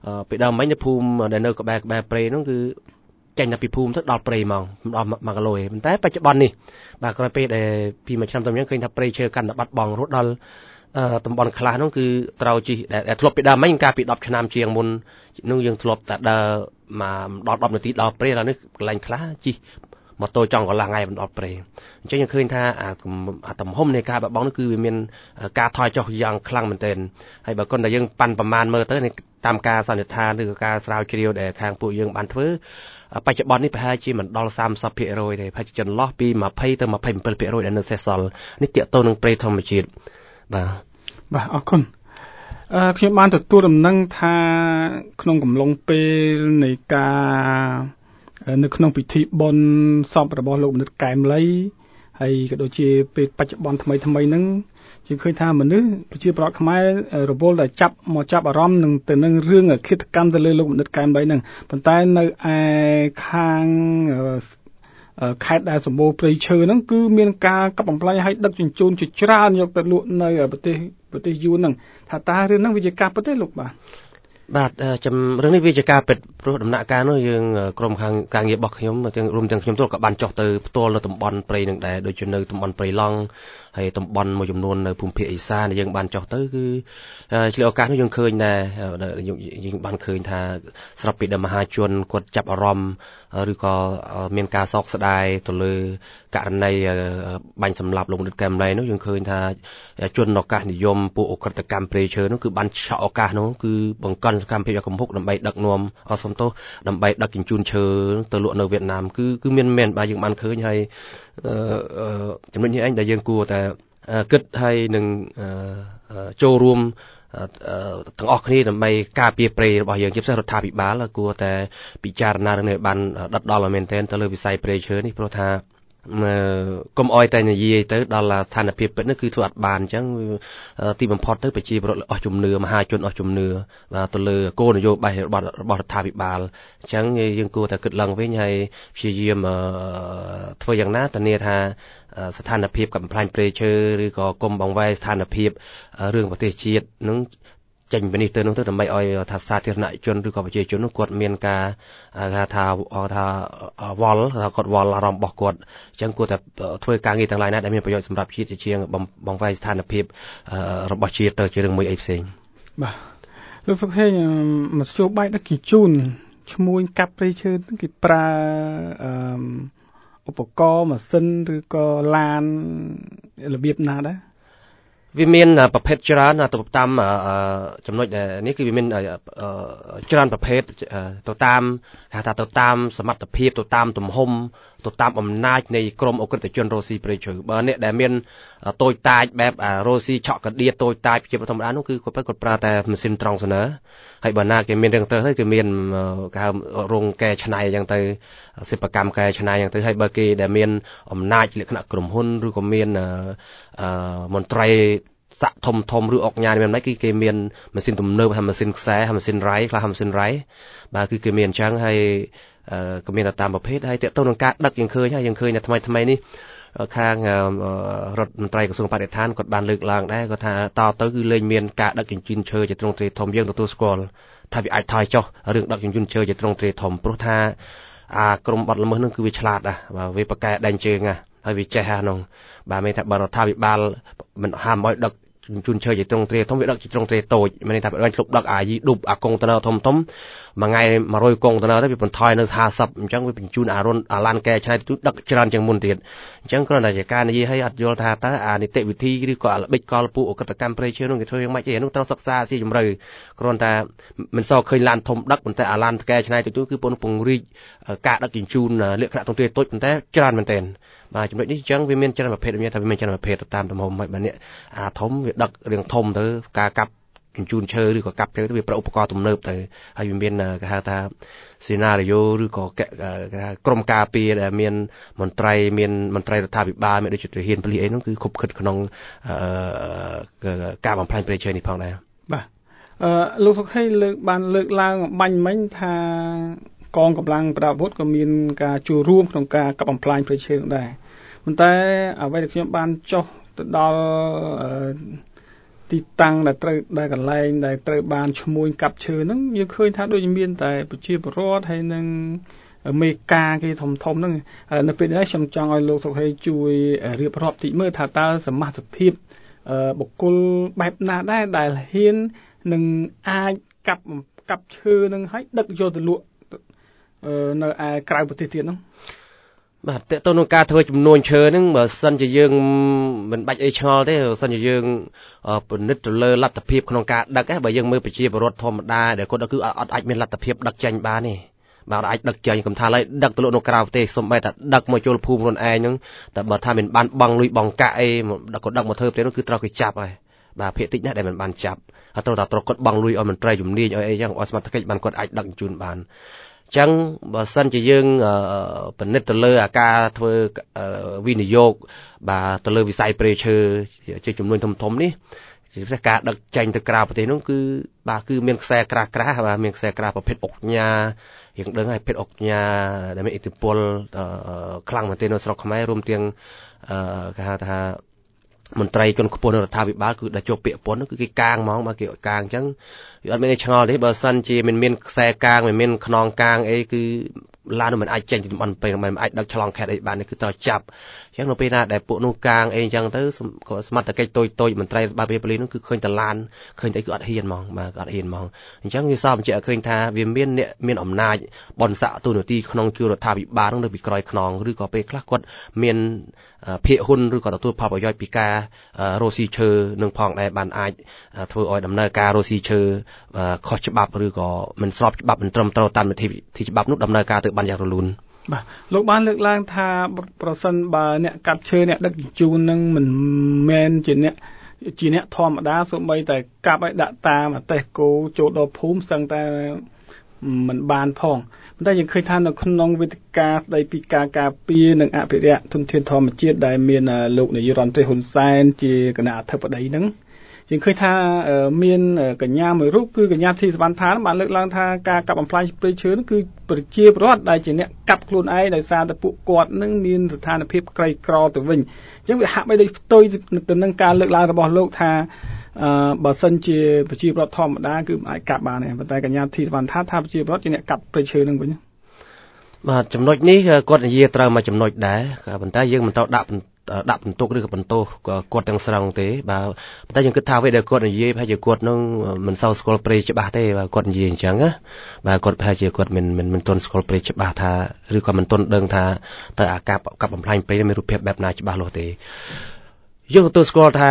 ពីដើមមិញនៅភូមិដែលនៅក្បែរក្បែរព្រៃនោះគឺចេញទៅពីភូមិទៅដល់ព្រៃហ្មងដល់មួយគីឡូឯងប៉ុន្តែបច្ចុប្បន្ននេះបាទក្រោយពេលដែលពីមួយឆ្នាំទៅនេះឃើញថាព្រៃឈើកាន់តែបាត់បង់រហូតដល់តំបន់ខ្លះនោះគឺត្រូវជិះដែលធ្លាប់ពីដើមមិញកាលពី10ឆ្នាំជាងមុននោះយើងធ្លាប់តែដើរមកដល់10នាទីដល់ព្រៃដល់នេះកន្លែងខ្លះជិះម៉ូតូចង់កន្លះថ្ងៃមិនដល់ព្រៃអញ្ចឹងយើងឃើញថាអាទំហំនៃការបាត់បង់នោះគឺវាមានការថយចុះយ៉ាងខ្លាំងមែនទែនហើយបើគន់តែយើងប៉ាន់ប្រមាណមើលទៅតាមការសន្និដ្ឋានឬក៏ការស្រាវជ្រាវដែលខាងពួកយើងបានធ្វើបច្ចុប្បន្ននេះប្រហែលជាមិនដល់សាមសិបភាគរយទេប្រហែលជាចន្លោះពីยี่สิบទៅยี่สิบเจ็ดភាគរយដែលនៅសេសសល់នេះទាក់ទងនឹងព្រៃធម្មជាតិបាទបាទអរគុណអឺខ្ញុំបានទទួលដំណឹងថាក្នុងកំឡុងពេលនៃការនៅក្នុងពិធីបុណ្យសពរបស់លោកបណ្ឌិតកែមលីហើយក៏ដូចជាពេលបច្ចុប្បន្នថ្មីថ្មីហ្នឹងយើងឃើញថាមនុស្សប្រជាប្រដ្ឋខ្មែររវល់តែចាប់មកចាប់អារម្មណ៍នឹងទៅនឹងរឿងឃាតកម្មទៅលើលោកបណ្ឌិតកែមលីហ្នឹងប៉ុន្តែនៅឯខាងខេត្តដែលសម្បូរព្រៃឈើហ្នឹងគឺមានការកាប់បំផ្លាញហើយដឹកជញ្ជូនជាច្រើនយកទៅលក់នៅប្រទេសប្រទេសយួនហ្នឹងថាតើរឿងហ្នឹងវាជាការពិតទេលោកបាទបាទចំរឿងនេះវាជាការពិតព្រោះដំណាក់កាលនោះយើងក្រុមខាងការងាររបស់ខ្ញុំទាំងរួមទាំងខ្ញុំក៏បានចុះទៅផ្ទាល់នៅតំបន់ព្រៃនឹងដែរដូចជានៅតំបន់ព្រៃឡង់ហើយតំបន់មួយចំនួននៅភូមិភាគឦសានយើងបានចុះទៅគឺឆ្លៀតឱកាសនោះយើងឃើញដែរយើងបានឃើញថាស្រាប់ពីដែលមហាជនគាត់ចាប់អារម្មណ៍ឬក៏មានការសោកស្ដាយទៅលើករណីបាញ់សម្លាប់លោកបណ្ឌិតកែមលីនោះយើងឃើញថាជនឱកាសនិយមពួកអក្រិតកម្មព្រៃឈើនោះគឺបានឆក់ឱកាសនោះគឺបង្កើនសកម្មភាពឲ្យគំហុកដើម្បីដឹកនាំអសន្តិដើម្បីដឹកជញ្ជូនឈើទៅលក់នៅវៀតណាមគឺគឺមានមែនបាទយើងបានឃើញហើយចំណុចនេះឯងដែលយើងគួរតែគិតហើយនឹងចូលរួមទាំងអស់គ្នាដើម្បីការពារព្រៃរបស់យើងជាពិសេសរដ្ឋាភិបាលគួរតែពិចារណារឿងនេះបានដិតដល់ឲ្យមែនទែនទៅលើវិស័យព្រៃឈើនេះព្រោះថាកុំអោយតែនិយាយទៅដល់ស្ថានភាពពិតនេះគឺធ្វើអត់បានអញ្ចឹងទីបំផុតទៅប្រជាពលរដ្ឋអស់ជំនឿមហាជនអស់ជំនឿទៅលើគោលនយោបាយរបស់របស់រដ្ឋាភិបាលអញ្ចឹងយើងគួរតែគិតឡើងវិញហើយព្យាយាមធ្វើយ៉ាងណាធានាថាស្ថានភាពកំផ្លាញ់ព្រៃឈើឬក៏គុំបង្វែរស្ថានភាពរឿងប្រទេសជាតិនឹងចេញពីនេះទៅនោះទៅដើម្បីឲ្យថាសាធារណជនឬក៏ប្រជាជននោះគាត់មានការថាថាថាវល់ថាគាត់វល់អារម្មណ៍របស់គាត់អញ្ចឹងគួរតែធ្វើការងារទាំងឡាយណាដែលមានប្រយោជន៍សម្រាប់ជាតិជាងបង្វែរស្ថានភាពរបស់ជាតិទៅជារឿងមួយអីផ្សេងបាទលោកសុខេងមធ្យោបាយដឹកជញ្ជូនឈ្មួញកាប់ព្រៃឈើគេប្រើឧបករណ៍ម៉ាស៊ីនឬក៏ឡានរបៀបណាដែរវាមានប្រភេទច្រើនទៅតាមចំណុចនេះគឺវាមានច្រើនប្រភេទទៅតាមគេថាទៅតាមសមត្ថភាពទៅតាមទំហំទៅតាមអំណាចនៃក្រមអក្រិតជនរ៉ូស៊ីព្រៃឈើបើអ្នកដែលមានតូចតាចបែបរ៉ូស៊ីឆក់កាឌៀតូចតាចជាធម្មតានោះគឺគាត់គាត់ប្រើតែម៉ាស៊ីនត្រង់ស្នើហើយបើណាគេមានរឿងទៅហើយគឺមានគេហៅរោងកែច្នៃអញ្ចឹងទៅសិប្បកម្មកែច្នៃអញ្ចឹងទៅហើយបើគេដែលមានអំណាចលក្ខណៈក្រុមហ៊ុនឬក៏មានមន្ត្រីសាក់ធំធំឬអុកញ៉ាមានមិនគឺគេមានម៉ាស៊ីនទំនើបហើយម៉ាស៊ីនខ្សែហើយម៉ាស៊ីនរ៉ៃខ្លះម៉ាស៊ីនរ៉ៃបាទគឺគេមានអញ្ចឹងហើយក៏មានតាមប្រភេទហើយតើទៅនឹងការដឹកយើងឃើញហើយយើងឃើញតែថ្មីថ្មីនេះខាងរដ្ឋមន្ត្រីក្រសួងបរិស្ថានគាត់បានលើកឡើងដែរគាត់ថាតទៅគឺលែងមានការដឹកជញ្ជូនឈើជាទ្រង់ទ្រាយធំយើងទទួលស្គាល់ថាវាអាចថយចុះរឿងដឹកជញ្ជូនឈើជាទ្រង់ទ្រាយធំព្រោះថាអាក្រមបាត់ល្មើសនឹងគឺវាឆ្លាតណាបាទវាប្រកែដេញជើងណាហើយវាចេះហ្នឹងបាទមានថាបរដ្ឋាភិបាលមិនហាមឲ្យដឹកជញ្ជូនឈើជាទ្រង់ទ្រាយធំវាដឹកជាទ្រង់ទ្រាយតូចមានន័យថាបើឲ្យឆ្លប់ដឹកអាយីឌុបអាកុងតឺន័រធំធំមួយថ្ងៃmột trămកុងតឺន័រទៅវាបន្ថយនៅห้าสิบអញ្ចឹងវាបញ្ជូនអារុនអាឡានកែឆ្នៃទៅដឹកច្រើនជាងមុនទៀតអញ្ចឹងគ្រាន់តែជាការនិយាយឲ្យអត់យល់ថាតើអានីតិវិធីឬក៏អាល្បិចកលពួកអក្រិតកម្មព្រៃឈើនោះគេធ្វើយ៉ាងម៉េចទេនោះត្រូវសិក្សាស៊ីជម្រៅគ្រាន់តែមិនសូវឃើញឡានធំដឹកប៉ុន្តែអាឡានកែឆ្នៃទៅគឺពងពង្រីកការដឹកជញ្ជូនលក្ខណៈទ្រង់ទ្រាយតូចប៉ុន្តែច្រើនមែនទែនបាទចំណុចនេះអញ្ចឹងវាមានច្រើនប្រភេទមានថាវាមានច្រើនប្រភេទទៅតាមទំហំមិនបាទនេះអាធំវាដឹករឿងធំទៅការកាប់ជញ្ជូនឈើឬក៏កាប់ឈើទៅវាប្រើឧបករណ៍ទំនើបទៅហើយវាមានគេហៅថាសេណារីយ៉ូឬក៏គេហៅក្រុមការពារដែលមានមន្ត្រីមានមន្ត្រីរដ្ឋាភិបាលមានដូចជាទាហានប៉ូលីសអីនោះគឺគ្រប់ខិតក្នុងការបំផ្លាញព្រៃឈើនេះផងដែរបាទអឺលោកសុខេលើកបានលើកឡើងបាញ់មិញថាកងកម្លាំងប្រដាប់អាវុធក៏មានការចូលរួមក្នុងការកាប់បំផ្លាញព្រៃឈើដែរប៉ុន្តែអ្វីដែលខ្ញុំបានចុះទៅដល់ទីតាំងដែលត្រូវដែលកន្លែងដែលត្រូវបានឈ្មោះកាប់ឈើហ្នឹងយើងឃើញថាដូចមានតែប្រជាពលរដ្ឋហើយនឹងមេការគេធំធំហ្នឹងនៅពេលនេះខ្ញុំចង់ឲ្យលោកសុខហេជួយរៀបរាប់តិចមើលថាតើសមាជិកភាពបុគ្គលបែបណាដែរដែលហ៊ាននឹងអាចកាប់កាប់ឈើនឹងឲ្យដឹកយកទៅលក់នៅឯក្រៅប្រទេសទៀតហ្នឹងបាទតើតើក្នុងការធ្វើចំនួនឈើហ្នឹងបើសិនជាយើងមិនបាច់អីឆ្ងល់ទេបើសិនជាយើងពិនិត្យទៅលើលទ្ធភាពក្នុងការដឹកបើយើងមើលប្រជាពលរដ្ឋធម្មតាដែលគាត់គឺអត់អាចមានលទ្ធភាពដឹកចេញបានទេបាទអាចដឹកចេញកំថាឡើយដឹកទៅលក់នៅក្រៅប្រទេសសូម្បីតែដឹកមកចូលភូមិខ្លួនឯងហ្នឹងតែបើថាមិនបានបង់លុយបង់កាក់អីគាត់ដឹកមកធ្វើផ្ទះនោះគឺត្រូវគេចាប់ហើយបាទភាគតិចណាស់ដែលមិនបានចាប់ហើយត្រូវតែត្រូវគាត់បង់លុយឲ្យមន្ត្រីជំនាញឲ្យអីចឹងឲ្យសមត្ថកិច្ចបានគាត់អាចដឹកជូនបានចឹងបើសិនជាយើងពិនិត្យទៅលើអាការធ្វើវិនិយោគបាទទៅលើវិស័យព្រៃឈើជាចំនួនធំធំនេះជាពិសេសការដឹកចេញទៅក្រៅប្រទេសនោះគឺបាទគឺមានខ្សែក្រាស់ក្រាស់បាទមានខ្សែក្រាស់ប្រភេទអុកញ៉ាយើងដឹងហើយភេទអុកញ៉ាដែលមានឥទ្ធិពលខ្លាំងមែនទែននៅស្រុកខ្មែររួមទាំងគេហៅថាមន្ត្រីជាន់ខ្ពស់នៅរដ្ឋាភិបាលគឺដែលជាប់ពាក្យពន្ធគឺគេកាងហ្មងបើគេកាងអញ្ចឹងវាអត់មានអីឆ្ងល់ទេបើសិនជាមិនមានខ្សែកាងមិនមានខ្នងកាងអីគឺឡានមិនអាចចេញពីតំបន់ព្រៃមិនអាចដឹកឆ្លងខេត្តអីបាននេះគឺត្រូវចាប់អញ្ចឹងនៅពេលណាដែលពួកនោះកាងអីអញ្ចឹងទៅសមត្ថកិច្ចតូចតូចមន្ត្រីបាភិបាលនេះគឺឃើញតឡានឃើញតែគឺអត់ហ៊ានហ្មងបាទអត់ហ៊ានហ្មងអញ្ចឹងវាសបញ្ជាក់ឃើញថាវាមានអ្នកមានអំណាចបនស័កទូនាទីក្នុងជួររដ្ឋាភិបាលនោះនៅពីក្រោយខ្នងឬក៏ពេលខ្លះគាត់មានភាគហ៊ុនឬក៏ទទួលផលប្រយោជន៍ពីការរស់ស៊ីឈើនឹងផងដែរបានអាចធ្វើឲ្យដំណើរការរស់ស៊ីឈើខុសច្បាប់ឬក៏មិនស្របច្បាប់មិនត្រឹមត្រូវតាមវិធីច្បាប់នោះដំណើរការទៅបានយ៉ាងរលូនបាទលោកបានលើកឡើងថាប្រសិនបើអ្នកកាប់ឈើអ្នកដឹកជញ្ជូននឹងមិនមែនជាអ្នកជាអ្នកធម្មតាសូម្បីតែកាប់ឲ្យដាក់តាមអតេះគោចូលដល់ភូមិសឹងតែមិនបានផងប៉ុន្តែយើងឃើញថានៅក្នុងវេទិកាស្ដីពីការការពារនិងអភិរក្សធនធានធម្មជាតិដែលមានលោកនាយរដ្ឋមន្ត្រីហ៊ុនសែនជាគណៈអធិបតីហ្នឹងយើងឃើញថាមានកញ្ញាមួយរូបគឺកញ្ញាធីសវណ្ណថាបានលើកឡើងថាការកាប់បំផ្លាញព្រៃឈើនោះគឺប្រជាពលរដ្ឋដែលជាអ្នកកាប់ខ្លួនឯងដោយសារតែពួកគាត់នឹងមានស្ថានភាពក្រីក្រទៅវិញអញ្ចឹងវាហាក់បីដូចផ្ទុយទៅនឹងការលើកឡើងរបស់លោកថាអឺបើសិនជាប្រជាពលរដ្ឋធម្មតាគឺមិនអាចកាប់បានទេប៉ុន្តែកញ្ញាធីសវណ្ណថាថាប្រជាពលរដ្ឋជាអ្នកកាប់ព្រៃឈើនឹងវិញបាទចំណុចនេះគាត់និយាយត្រូវមកចំណុចដែរប៉ុន្តែយើងមិនត្រូវដាក់ដាក់បន្ទុកឬក៏បន្ទោសគាត់ទាំងស្រុងទេបាទប៉ុន្តែយើងគិតថាអ្វីដែលគាត់និយាយប្រហែលជាគាត់នឹងមិនសូវស្គាល់ព្រៃច្បាស់ទេបាទគាត់និយាយអញ្ចឹងណាបាទគាត់ប្រហែលជាគាត់មិនមិនមិនទាន់ស្គាល់ព្រៃច្បាស់ថាឬក៏មិនទាន់ដឹងថាតើអាការកាប់បំផ្លាញព្រៃមានរូបភាពបែបណាច្បាស់លាស់ទេយើងទទួលស្គាល់ថា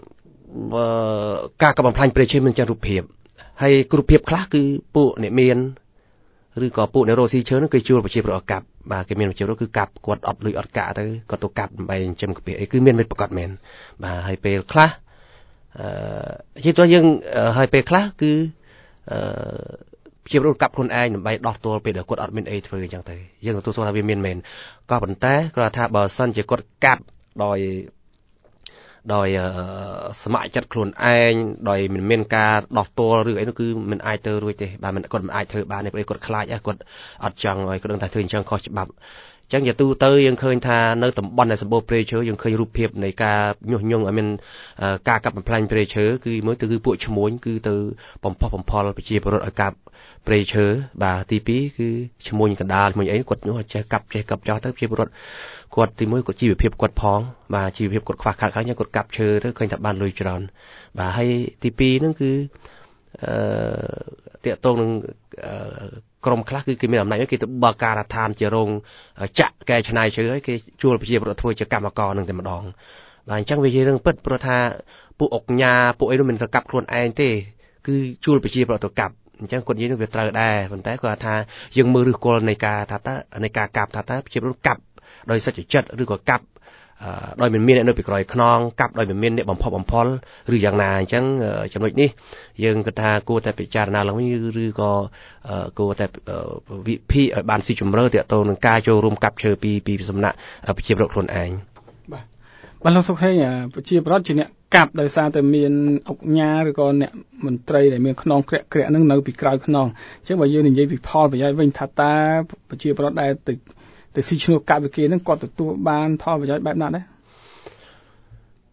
ការកាប់បំផ្លាញព្រៃឈើមានច្រើនរូបភាពហើយរូបភាពខ្លះគឺពួកអ្នកមានឬក៏ពួកអ្នករស់ស៊ីឈើនោះគេជួលប្រជាពលរដ្ឋកាប់បាទគេមានប្រជាពលរដ្ឋគឺកាប់គាត់អត់លុយអត់កាក់ទៅគាត់ទៅកាប់ដើម្បីចិញ្ចឹមកាពីអីគឺមានមិនប្រកបមែនបាទហើយពេលខ្លះអឺជាតើយើងហើយពេលខ្លះគឺអឺប្រជាពលរដ្ឋកាប់ខ្លួនឯងដើម្បីដោះទល់ពេលដែលគាត់អត់មានអីធ្វើអញ្ចឹងទៅយើងទទួលស្គាល់ថាវាមានមែនក៏ប៉ុន្តែគាត់ថាបើសិនជាគាត់កាប់ដោយដោយស្ម័គ្រចិត្តខ្លួនឯងដោយមិនមានការដោះទល់ឬអីនោះគឺមិនអាចទៅរួចទេបាទមិនគាត់មិនអាចធ្វើបានទេព្រោះគាត់ខ្លាចគាត់អត់ចង់ឲ្យគាត់ដឹងថាធ្វើអញ្ចឹងខុសច្បាប់អញ្ចឹងជាទូទៅយើងឃើញថានៅតំបន់ដែលសម្បូរព្រៃឈើយើងឃើញរូបភាពនៃការញុះញង់ឲ្យមានការកាប់បំផ្លាញព្រៃឈើគឺមួយទៅគឺពួកឈ្មួញគឺទៅបំផុសបំផុលប្រជាពលរដ្ឋឲ្យកាប់ព្រៃឈើបាទទីពីរគឺឈ្មួញកណ្ដាលឈ្មួញអីគាត់ញុះឲ្យចេះកាប់ចេះកាប់ចោលទៅប្រជាពលរដ្ឋគាត់ទីមួយគាត់ជីវភាពគាត់ផងបាទជីវភាពគាត់ខ្វះខាតខ្លាំងគាត់កាប់ឈើទៅឃើញថាបានលុយច្រើនបាទហើយទីពីរហ្នឹងគឺអឺតាក់ទងនឹងក្រុមខ្លះគឺគេមានអំណាចគេទៅបើកការដ្ឋានជារោងចាក់កែច្នៃឈើហើយគេជួលប្រជាពលរដ្ឋធ្វើជាកម្មករនឹងតែម្ដងបាទអញ្ចឹងវាជារឿងពិតព្រោះថាពួកអុកញ៉ាពួកអីនោះមិនទៅកាប់ខ្លួនឯងទេគឺជួលប្រជាពលរដ្ឋទៅកាប់អញ្ចឹងគាត់និយាយនោះវាត្រូវដែរប៉ុន្តែគាត់ថាយើងមើលឫសគល់នៃការថាតើនៃការកាប់ថាតើប្រជាពលរដ្ឋកាប់ដោយសច្ចចិត្តឬក៏កាប់ដោយមិនមានអ្នកនៅពីក្រោយខ្នងកាប់ដោយមិនមានអ្នកបំផុសបំផុលឬយ៉ាងណាអញ្ចឹងចំណុចនេះយើងគិតថាគួរតែពិចារណាឡើងវិញឬក៏គួរតែវិភាគឲ្យបានស៊ីជម្រៅទាក់ទងនឹងការចូលរួមកាប់ឈើពីពីសំណាក់ប្រជាពលរដ្ឋខ្លួនឯងបាទបាទលោកសុខហេងប្រជាពលរដ្ឋជាអ្នកកាប់ដោយសារតែមានអុកញ៉ាឬក៏អ្នកមន្ត្រីដែលមានខ្នងក្រាក់ក្រាក់ហ្នឹងនៅពីក្រោយខ្នងអញ្ចឹងបើយើងនិយាយពីផលប្រយោជន៍វិញថាតើប្រជាពលរដ្ឋដែលទៅតែស៊ីឈ្នួលកាប់វិគេហ្នឹងគាត់ទទួលបានផលប្រយោជន៍បែបណាដែរ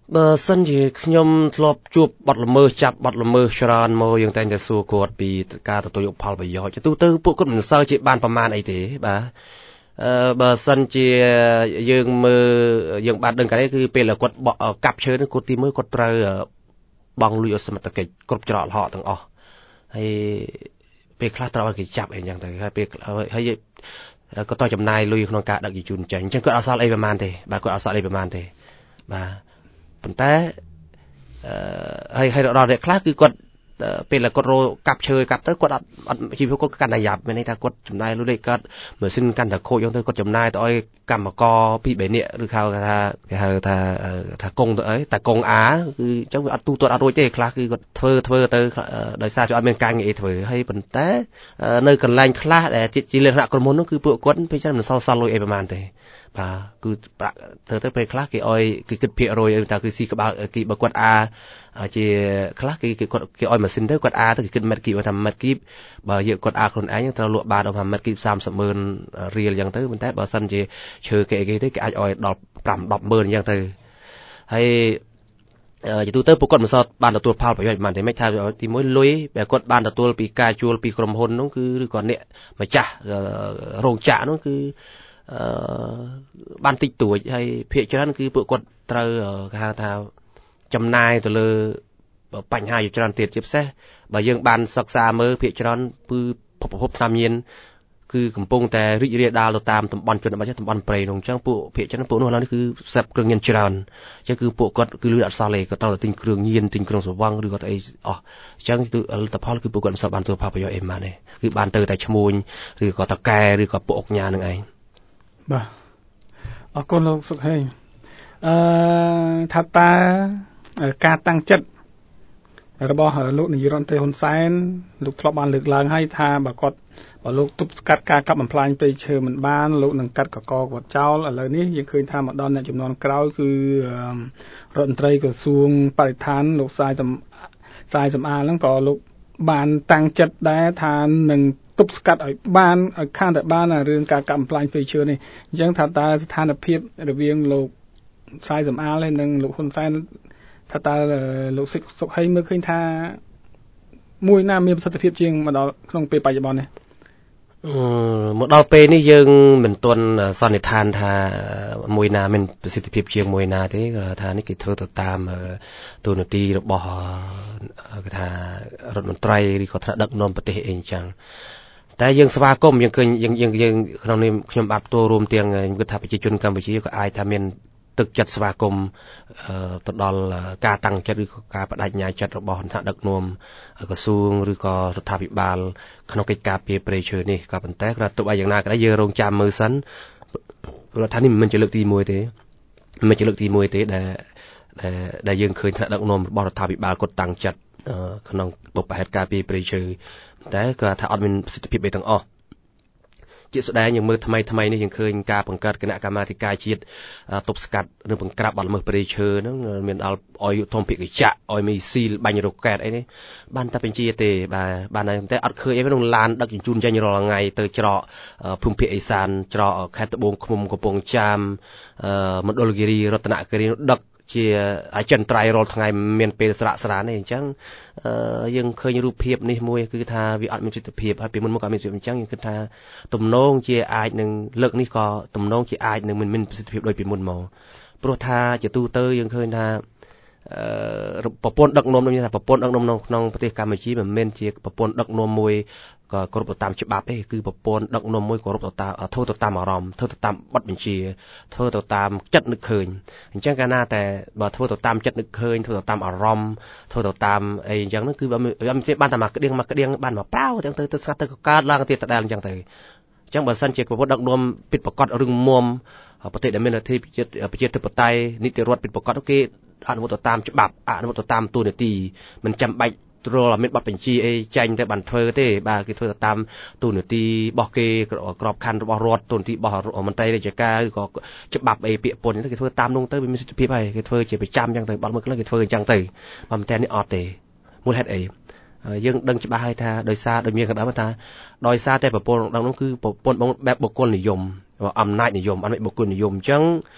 បើសិនជាខ្ញុំធ្លាប់ជួបបាត់ល្មើសចាប់បាត់ល្មើសច្រើនមកយើងតែងតែសួរគាត់ពីការទទួលយកផលប្រយោជន៍ទូទៅពួកគាត់មិនសូវជាបានប្រមាណអីទេបាទអឺបើសិនជាយើងមើលយើងបានដឹងកាលនេះគឺពេលគាត់កាប់ឈើនឹងគាត់ទីមើលគាត់ត្រូវបង់លុយឲ្យសមត្ថកិច្ចគ្រប់ច្រកល្ហកទាំងអស់ហើយពេលខ្លះត្រូវឲ្យគេចាប់អីចឹងទៅហើយពេលហើយក៏តចំណាយលុយក្នុងការដឹកជញ្ជូនចេញអញ្ចឹងគាត់អត់សល់អីប្រមាណទេបាទគាត់អត់សល់អីប្រមាណទេបាទប៉ុន្តែអឺហើយហើយដល់អ្នកខ្លះគឺគាត់ពេលគាត់រកាប់ឈើកាប់ទៅគាត់អត់អត់ជីវិតគាត់កាន់តែយ៉ាប់មានន័យថាគាត់ចំណាយលុយលេខគាត់ម៉ាស៊ីនកាន់តែខូចអញ្ចឹងទៅគាត់ចំណាយទៅឲ្យកម្មករពីរបីនាក់ឬហៅថាគេហៅថាថាកងទៅអីតែកងអាគឺអញ្ចឹងវាអត់ទូទាត់អត់រួចទេខ្លះគឺគាត់ធ្វើធ្វើទៅដោយសារជាអត់មានការងារអីធ្វើហើយប៉ុន្តែនៅកន្លែងខ្លះដែលជាលក្ខណៈក្រុមហ៊ុននោះគឺពួកគាត់ពេលច្រើនមិនសល់សល់លុយអីប្រហែលទេបាទគឺប្រាក់ធ្វើទៅពេលខ្លះគេឲ្យគេគិតភាគរយថាគឺស៊ីក្បាលគេបើគាត់អាជាខ្លះគេគេគាត់គេឲ្យម៉ាស៊ីនទៅគាត់អាទៅគេគិតម៉ែត្រគីបថាម៉ែត្រគីបបើយើងគាត់អាខ្លួនឯងត្រូវលក់បានដល់ម៉ែត្រគីបសាមសិបម៉ឺនរៀលអញ្ចឹងទៅប៉ុន្តែបើសិនជាឈើគេគេទៅគេអាចឲ្យដល់ប្រាំដប់ម៉ឺនអញ្ចឹងទៅហើយជាទូទៅពួកគាត់មិនសល់បានទទួលផលប្រយោជន៍ប៉ុន្មានទេមិនថាទីមួយលុយដែលគាត់បានទទួលពីការជួលពីក្រុមហ៊ុននោះគឺឬក៏អ្នកម្ចាស់រោងចក្រនោះគឺអឺបានតិចតួចហើយភាគច្រើនគឺពួកគាត់ត្រូវគេហៅថាចំណាយទៅលើបញ្ហាជាច្រើនទៀតជាពិសេសបើយើងបានសិក្សាមើលភាគច្រើនគឺប្រភពថ្នាំញៀនគឺកំពុងតែរីករាលដាលទៅតាមតំបន់ជនបទតំបន់ព្រៃនោះអញ្ចឹងពួកភាគច្រើនពួកនោះឡើយគឺសេពគ្រឿងញៀនច្រើនអញ្ចឹងគឺពួកគាត់គឺលឺអត់សល់ទេគាត់ត្រូវតែទិញគ្រឿងញៀនទិញគ្រឿងស្រវឹងឬក៏អីអស់អញ្ចឹងគឺលទ្ធផលគឺពួកគាត់មិនសូវបានទទួលផលប្រយោជន៍អីប៉ុន្មានទេគឺបានទៅតែឈ្មួញឬក៏តកែឬក៏ពួកអុកញ៉ានឹងឯងបាទអរគុណលោកសុខហេងអឺថាតើការតាំងចិត្តរបស់លោកនាយរដ្ឋមន្ត្រីហ៊ុនសែនលោកធ្លាប់បានលើកឡើងហើយថាបើគាត់បើលោកទប់ស្កាត់ការកាប់បំផ្លាញព្រៃឈើមិនបានលោកនឹងកាត់កកគាត់ចោលឥឡូវនេះយើងឃើញថាមកដល់អ្នកចំនួនក្រោយគឺរដ្ឋមន្ត្រីក្រសួងបរិស្ថានលោកសាយសាយសំអាលហ្នឹងក៏លោកបានតាំងចិត្តដែរថានឹងទប់ស្កាត់ឲ្យបានឲ្យខានតែបានរឿងការកាប់បំផ្លាញព្រៃឈើនេះអញ្ចឹងថាតើស្ថានភាពរវាងលោកសាយសំអាលហើយនិងលោកហ៊ុនសែនថាតើលោកសុខហេងមើលឃើញថាមួយណាមានប្រសិទ្ធភាពជាងមកដល់ក្នុងពេលបច្ចុប្បន្ននេះមកដល់ពេលនេះយើងមិនទាន់សន្និដ្ឋានថាមួយណាមានប្រសិទ្ធភាពជាងមួយណាទេគាត់ថានេះគេធ្វើទៅតាមទូនាទីរបស់គេថារដ្ឋមន្ត្រីឬក៏ថ្នាក់ដឹកនាំប្រទេសអីអញ្ចឹងតែយើងស្វាគមន៍យើងឃើញយើងយើងយើងក្នុងនេះខ្ញុំបានទទួលរួមទាំងខ្ញុំគិតថាប្រជាជនកម្ពុជាក៏អាចថាមានទឹកចិត្តស្វាគមន៍ទៅដល់ការតាំងចិត្តឬក៏ការបដិញ្ញាចិត្តរបស់ថ្នាក់ដឹកនាំក្រសួងឬក៏រដ្ឋាភិបាលក្នុងកិច្ចការពារព្រៃឈើនេះក៏ប៉ុន្តែគ្រាន់តែទៅយ៉ាងណាក៏ដោយយើងរងចាំមើលសិនរដ្ឋាភិបាលនេះមិនមែនជាលើកទី1ទេមិនជាលើកទី1ទេដែលដែលយើងឃើញថ្នាក់ដឹកនាំរបស់រដ្ឋាភិបាលគាត់តាំងចិត្តក្នុងបុព្វហេតុការពារព្រៃឈើតែគាត់ថាអត់មានប្រសិទ្ធភាពអីទាំងអស់ជាស្ដែងយើងមើលថ្មីថ្មីនេះយើងឃើញការបង្កើតគណៈកម្មាធិការជាតិទប់ស្កាត់និងបង្ក្រាបបទល្មើសព្រៃឈើហ្នឹងមានដល់អុយធំភិកចៈអុយមីស៊ីលបាញ់រ៉ុកែតអីនេះបានតែបញ្ជាទេបាទបានតែអត់ឃើញអីក្នុងឡានដឹកជញ្ជូនចេញរាល់ថ្ងៃទៅច្រកភូមិភាគឦសានច្រកខេត្តត្បូងឃ្មុំកំពង់ចាមមណ្ឌលគិរីរតនគិរីដឹកជាអចិន្ត្រៃយ៍រាល់ថ្ងៃមានពេលស្រាក់ស្រានទេអញ្ចឹងយើងឃើញរូបភាពនេះមួយគឺថាវាអត់មានប្រសិទ្ធភាពហើយពីមុនមកក៏មានប្រសិទ្ធភាពអញ្ចឹងយើងគិតថាទំនងជាអាចនឹងលើកនេះក៏ទំនងជាអាចនឹងមិនមានប្រសិទ្ធភាពដូចពីមុនមកព្រោះថាជាទូទៅយើងឃើញថាប្រព័ន្ធដឹកនាំដូចថាប្រព័ន្ធដឹកនាំក្នុងប្រទេសកម្ពុជាមិនមែនជាប្រព័ន្ធដឹកនាំមួយក៏គោរពទៅតាមច្បាប់ទេគឺប្រព័ន្ធដឹកនាំមួយគោរពទៅតាមធ្វើទៅតាមអារម្មណ៍ធ្វើទៅតាមបទបញ្ជាធ្វើទៅតាមចិត្តនឹកឃើញអញ្ចឹងកាលណាតែបើធ្វើទៅតាមចិត្តនឹកឃើញធ្វើទៅតាមអារម្មណ៍ធ្វើទៅតាមអីអញ្ចឹងហ្នឹងគឺបើមិនបានតែមកក្តៀងមកក្តៀងបានមកប្រៅទាំងទៅទៅស្ងាត់ទៅកើតឡើងទៀតដដែលអញ្ចឹងទៅអញ្ចឹងបើសិនជាប្រព័ន្ធដឹកនាំពិតប្រាកដរឹងមាំប្រទេសដែលមានលទ្ធិប្រជាធិបតេយ្យនីតិរដ្ឋពិតប្រាកដគេអនុវត្តទៅតាមច្បាប់អនុវត្តទៅតាមទូនាទីមិនចាំបាច់ទ្រលមានបទបញ្ជាអីចាញ់ទៅបានធ្វើទេបាទគេធ្វើទៅតាមទូនាទីរបស់គេក្របខ័ណ្ឌរបស់រដ្ឋទូនាទីរបស់មន្ត្រីរាជការឬក៏ច្បាប់អីពាក្យពន្ធគេធ្វើតាមនោះទៅវាមានសិទ្ធិភាពហើយគេធ្វើជាប្រចាំអញ្ចឹងទៅបាត់មើលខ្លះគេធ្វើអញ្ចឹងទៅប៉ុន្តែនេះអត់ទេមូលហេតុអីយើងដឹងច្បាស់ហើយថាដោយសារដូចមានកណ្ដាលថាដោយសារតែប្រព័ន្ធរបស់នោះគឺប្រព័ន្ធបែបបុគ្គលនិយមអំណាចនិយមអត់មានបុគ្គលនិយមអញ្ចឹង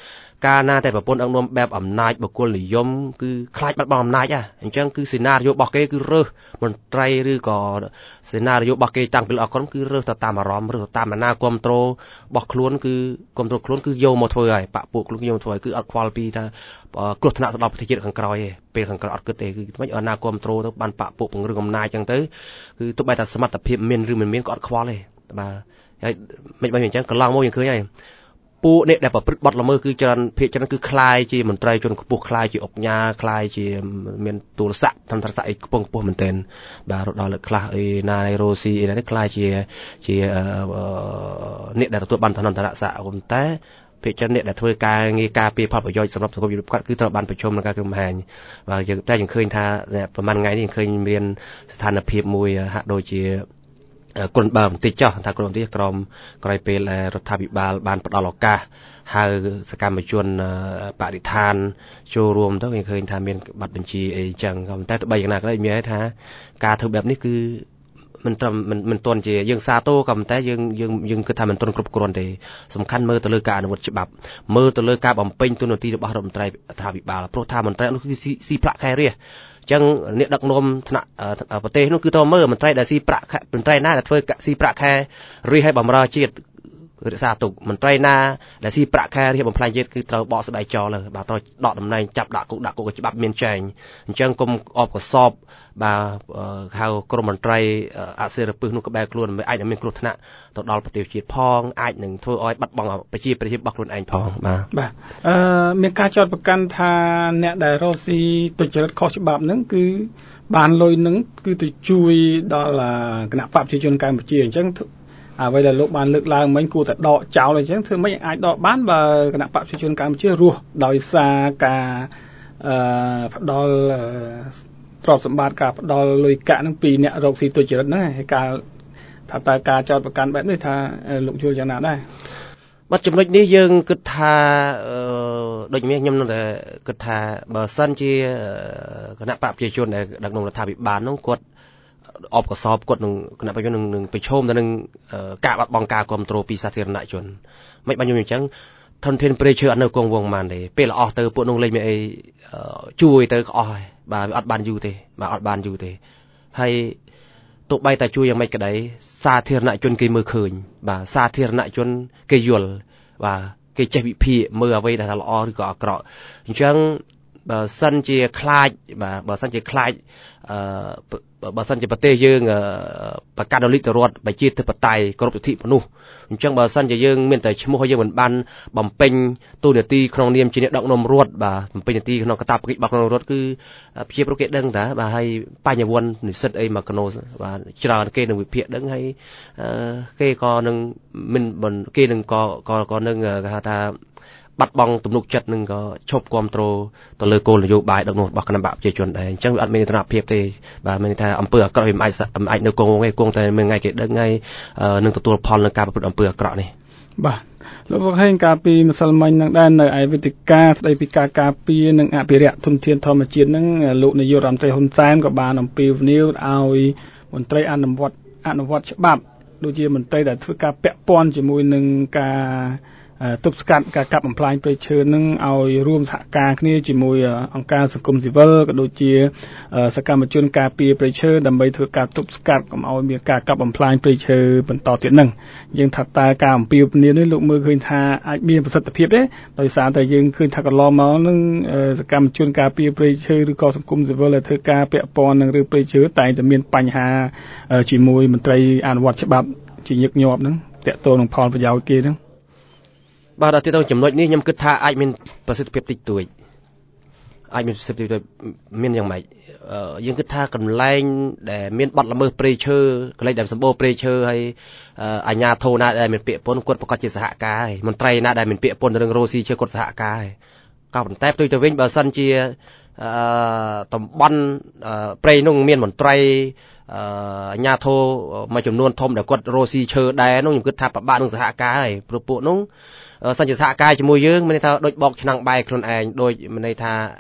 កាលណាតែប្រពន្ធដឹកនាំបែបអំណាចបុគ្គលនិយមគឺខ្លាចបាត់បង់អំណាចហ่ะអញ្ចឹងគឺសេណារីយ៉ូរបស់គេគឺរើសមន្ត្រីឬក៏សេណារីយ៉ូរបស់គេតាំងពីអក្រមគឺរើសទៅតាមអារម្មណ៍រើសទៅតាមអាណាគ្រប់ត្រូលរបស់ខ្លួនគឺគ្រប់ត្រូលខ្លួនគឺយកមកធ្វើហើយបកពួកខ្លួនយកមកធ្វើគឺអត់ខ្វល់ពីថាគ្រោះថ្នាក់ទៅដល់ប្រទេសជាតិខាងក្រោយទេពេលខាងក្រោយអត់គិតទេគឺមិនអាណាគ្រប់ត្រូលទៅបានបកពួកពង្រឹងអំណាចអញ្ចឹងទៅគឺទោះបីតែសមត្ថភាពមានឬមិនមានក៏អត់ខ្វល់ទេបាទហើយមិនបីអញ្ចឹងកន្លងមកយើងឃើញហើយពួកអ្នកដែលប្រព្រឹត្តបទល្មើសគឺច្រើនភាគច្រើនគឺคล้ายជាមន្ត្រីជាន់ខ្ពស់คล้ายជាអុកញ៉ាคล้ายជាមានទូរស័ព្ទធម្មតាស័ក្តិអីខ្ពង់ខ្ពស់មែនទែនបាទរត់ដល់លើខ្លះអីណាយរ៉ូស៊ីអីហ្នឹងคล้ายជាជាអ្នកដែលទទួលបានឋានន្តរស័ក្តិប៉ុន្តែភាគច្រើនអ្នកដែលធ្វើការងារការពារផលប្រយោជន៍សម្រាប់សង្គមយុវគាត់គឺត្រូវបានប្រជុំក្នុងការគំហាញបាទយើងតែយើងឃើញថាប្រហែលថ្ងៃនេះយើងឃើញមានស្ថានភាពមួយហាក់ដូចជាគុណបើបន្តិចចោះថាគុណបន្តិចក្រមក្រោយពេលរដ្ឋាភិបាលបានផ្ដល់ឱកាសហៅសកម្មជនបរិស្ថានចូលរួមទៅយើងឃើញថាមានប័ណ្ណបញ្ជាអីចឹងក៏តែទៅបីយ៉ាងណាក៏ដោយមានថាការធ្វើបែបនេះគឺមិនត្រឹមមិនមិនទាន់ជាយើងសាទរក៏ប៉ុន្តែយើងយើងយើងគិតថាមិនទាន់គ្រប់គ្រាន់ទេសំខាន់មើលទៅលើការអនុវត្តច្បាប់មើលទៅលើការបំពេញតួនាទីរបស់រដ្ឋមន្ត្រីរដ្ឋាភិបាលព្រោះថាមន្ត្រីនោះគឺស៊ីប្រាក់ខែរាជចឹងអ្នកដឹកនាំថ្នាក់ប្រទេសនោះគឺតើមើលមន្ត្រីដែលស៊ីប្រាក់មន្ត្រីណាដែលធ្វើស៊ីប្រាក់ខែរាជឲ្យបម្រើជាតិរក្សាទុកមន្ត្រីណាដែលស៊ីប្រាក់ខែរាជបំផ្លាញជាតិគឺត្រូវបកស្បែកចោលហើយបាទត្រូវដកតំណែងចាប់ដាក់គុកដាក់គុកច្បាប់មានចែងអញ្ចឹងគុំអបកសបបាទហៅក្រមមន្ត្រីអសិរពិសនោះក្បែរខ្លួនមិនអាចមានគ្រោះថ្នាក់ទៅដល់ប្រទេសជាតិផងអាចនឹងធ្វើឲ្យបាត់បង់ប្រជាប្រិយរបស់ខ្លួនឯងផងបាទបាទអឺមានការចោទប្រកាន់ថាអ្នកដែលរស់ស៊ីទុច្ចរិតខុសច្បាប់ហ្នឹងគឺបានលុយហ្នឹងគឺទៅជួយដល់គណៈបព្វជិជនកម្ពុជាអញ្ចឹងអ្វីដែលលោកបានលើកឡើងមិញគួរតែដកចោលអញ្ចឹងធ្វើមិនអាចដកបានបើគណៈបព្វជិជនកម្ពុជារស់ដោយសារការអឺផ្ដល់ទ្រព្យសម្បត្តិការផ្ដល់លុយកាក់ហ្នឹងពីអ្នករកស៊ីទុច្ចរិតហ្នឹងហើយការថាតើការចោទប្រកាន់បែបនេះថាលោកយល់យ៉ាងណាដែរបាទចំណុចនេះយើងគិតថាដូចនេះខ្ញុំនៅតែគិតថាបើសិនជាគណៈបព្វជិជនដែលដឹកនាំរដ្ឋាភិបាលនោះគាត់អបកសបគាត់នឹងគណៈបព្វជិជននឹងប្រឈមទៅនឹងការបាត់បង់ការគ្រប់គ្រងពីសាធារណជនមិនបានខ្ញុំអញ្ចឹងធនធានព្រៃឈើអត់នៅគង់វង្សប៉ុន្មានទេពេលអស់ទៅពួកនោះលេងមានអីជួយទៅអស់ហើយបាទវាអត់បានយូរទេបាទអត់បានយូរទេហើយទោះបីតែជួយយ៉ាងម៉េចក៏ដោយសាធារណជនគេមើលឃើញបាទសាធារណជនគេយល់បាទគេចេះវិភាគមើលអ្វីដែលថាល្អឬក៏អាក្រក់អញ្ចឹងបើសិនជាខ្លាចបាទបើសិនជាខ្លាចអឺបើសិនជាប្រទេសយើងប្រកាសលិទ្ធរដ្ឋប្រជាធិបតេយ្យគ្រប់សិទ្ធិមនុស្សអញ្ចឹងបើសិនជាយើងមានតែឈ្មោះហើយយើងមិនបានបំពេញតួនាទីក្នុងនាមជាអ្នកដឹកនាំរដ្ឋបាទបំពេញនាទីក្នុងកាតព្វកិច្ចរបស់ក្នុងរដ្ឋគឺប្រជាពលរដ្ឋគេដឹងតាបាទហើយបញ្ញវន្តនិស្សិតអីមកកណូបាទច្រើនគេនឹងវិភាគដឹងហើយគេក៏នឹងមិនគេនឹងក៏ក៏នឹងគេហៅថាបាត់បង់ទំនុកចិត្តនឹងក៏ឈប់គ្រប់គ្រងទៅលើគោលនយោបាយដឹកនាំរបស់គណៈបព្វជិជនដែរអញ្ចឹងវាអត់មានទស្សនវិជ្ជាទេបាទមានថាអំពើអាក្រក់វាមិនអាចមិនអាចនៅគង់វង្សទេគង់តែមួយថ្ងៃគេដឹងហើយនឹងទទួលផលនឹងការប្រព្រឹត្តអំពើអាក្រក់នេះបាទលោកសុខហេងកាលពីម្សិលមិញនឹងដែរនៅឯវេទិកាស្ដីពីការការពារនិងអភិរក្សធនធានធម្មជាតិនឹងលោកនាយករដ្ឋមន្ត្រីហ៊ុនសែនក៏បានអំពាវនាវឲ្យមន្ត្រីអនុវត្តអនុវត្តច្បាប់ដូចជាមន្ត្រីដែលធ្វើការពាក់ព័ន្ធជាមួយនឹងការទប់ស្កាត់ការកាប់បំផ្លាញព្រៃឈើនឹងឲ្យរួមសហការគ្នាជាមួយអង្គការសង្គមស៊ីវិលក៏ដូចជាសកម្មជនការពារព្រៃឈើដើម្បីធ្វើការទប់ស្កាត់កុំឲ្យមានការកាប់បំផ្លាញព្រៃឈើបន្តទៀតនឹងយើងថាតើការអំពាវនាវនេះលោកមើលឃើញថាអាចមានប្រសិទ្ធភាពទេដោយសារតែយើងឃើញថាកន្លងមកនឹងសកម្មជនការពារព្រៃឈើឬក៏សង្គមស៊ីវិលដែលធ្វើការពាក់ព័ន្ធនឹងរឿងព្រៃឈើតែងតែមានបញ្ហាជាមួយមន្ត្រីអនុវត្តច្បាប់ជាញឹកញាប់នឹងតាក់ទងនឹងផលប្រយោជន៍គេនឹងបាទដល់ទៅចំណុចនេះខ្ញុំគិតថាអាចមានប្រសិទ្ធភាពតិចតួចអាចមានប្រសិទ្ធភាពមានយ៉ាងម៉េចយើងគិតថាកន្លែងដែលមានបាត់ល្មើសព្រៃឈើកន្លែងដែលសម្បូរព្រៃឈើហើយអាជ្ញាធរណាដែលមានពាក្យពន្ធគាត់ប្រកាសជាសហការហើយមន្ត្រីណាដែលមានពាក្យពន្ធរឿងរ៉ូស៊ីឈើគាត់សហការហើយក៏ប៉ុន្តែផ្ទុយទៅវិញបើសិនជាតំបន់ព្រៃនោះមានមន្ត្រីអាជ្ញាធរមួយចំនួនធំដែលគាត់រ៉ូស៊ីឈើដែរនោះខ្ញុំគិតថាប្របាក់នឹងសហការហើយព្រោះពួកនោះសញ្ញសហការជាមួយយើងមានន័យថាដូចបោកឆ្នាំងបាយខ្លួនឯងដូចមានន័យថា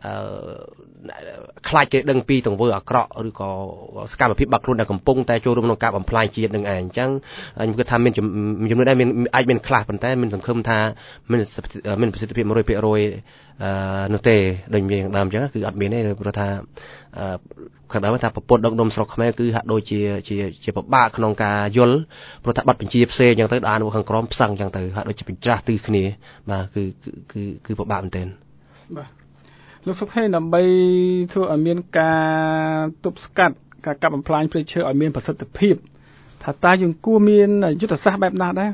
ខ្លាចគេដឹងពីទង្វើអាក្រក់ឬក៏សកម្មភាពបាក់ខ្លួនដែលកំពុងតែចូលរួមក្នុងការបំផ្លាញជាតិនឹងឯងអញ្ចឹងខ្ញុំគិតថាមានជំនឿដែរមានអាចមានខ្លះប៉ុន្តែមានសង្ឃឹមថាមានមានប្រសិទ្ធភាព one hundred percent អឺនោះទេដូចយើងដើមអញ្ចឹងគឺអត់មានទេព្រោះថាខាងដើមថាប្រពន្ធដឹកនាំស្រុកខ្មែរគឺហាក់ដូចជាជាជាពិបាកក្នុងការយល់ព្រោះថាបាត់បញ្ជាផ្សេងអញ្ចឹងទៅដល់ខាងក្រមផ្សឹងអញ្ចឹងទៅហាក់ដូចជាបញ្ច្រាស់ទិសគ្នាបាទគឺគឺគឺពិបាកមែនទែនបាទលោកសុខហេដើម្បីធ្វើឲ្យមានការទប់ស្កាត់ការកាប់បំផ្លាញព្រៃឈើឲ្យមានប្រសិទ្ធភាពថាតើយើងគួរមានយុទ្ធសាស្ត្របែបណាដែរ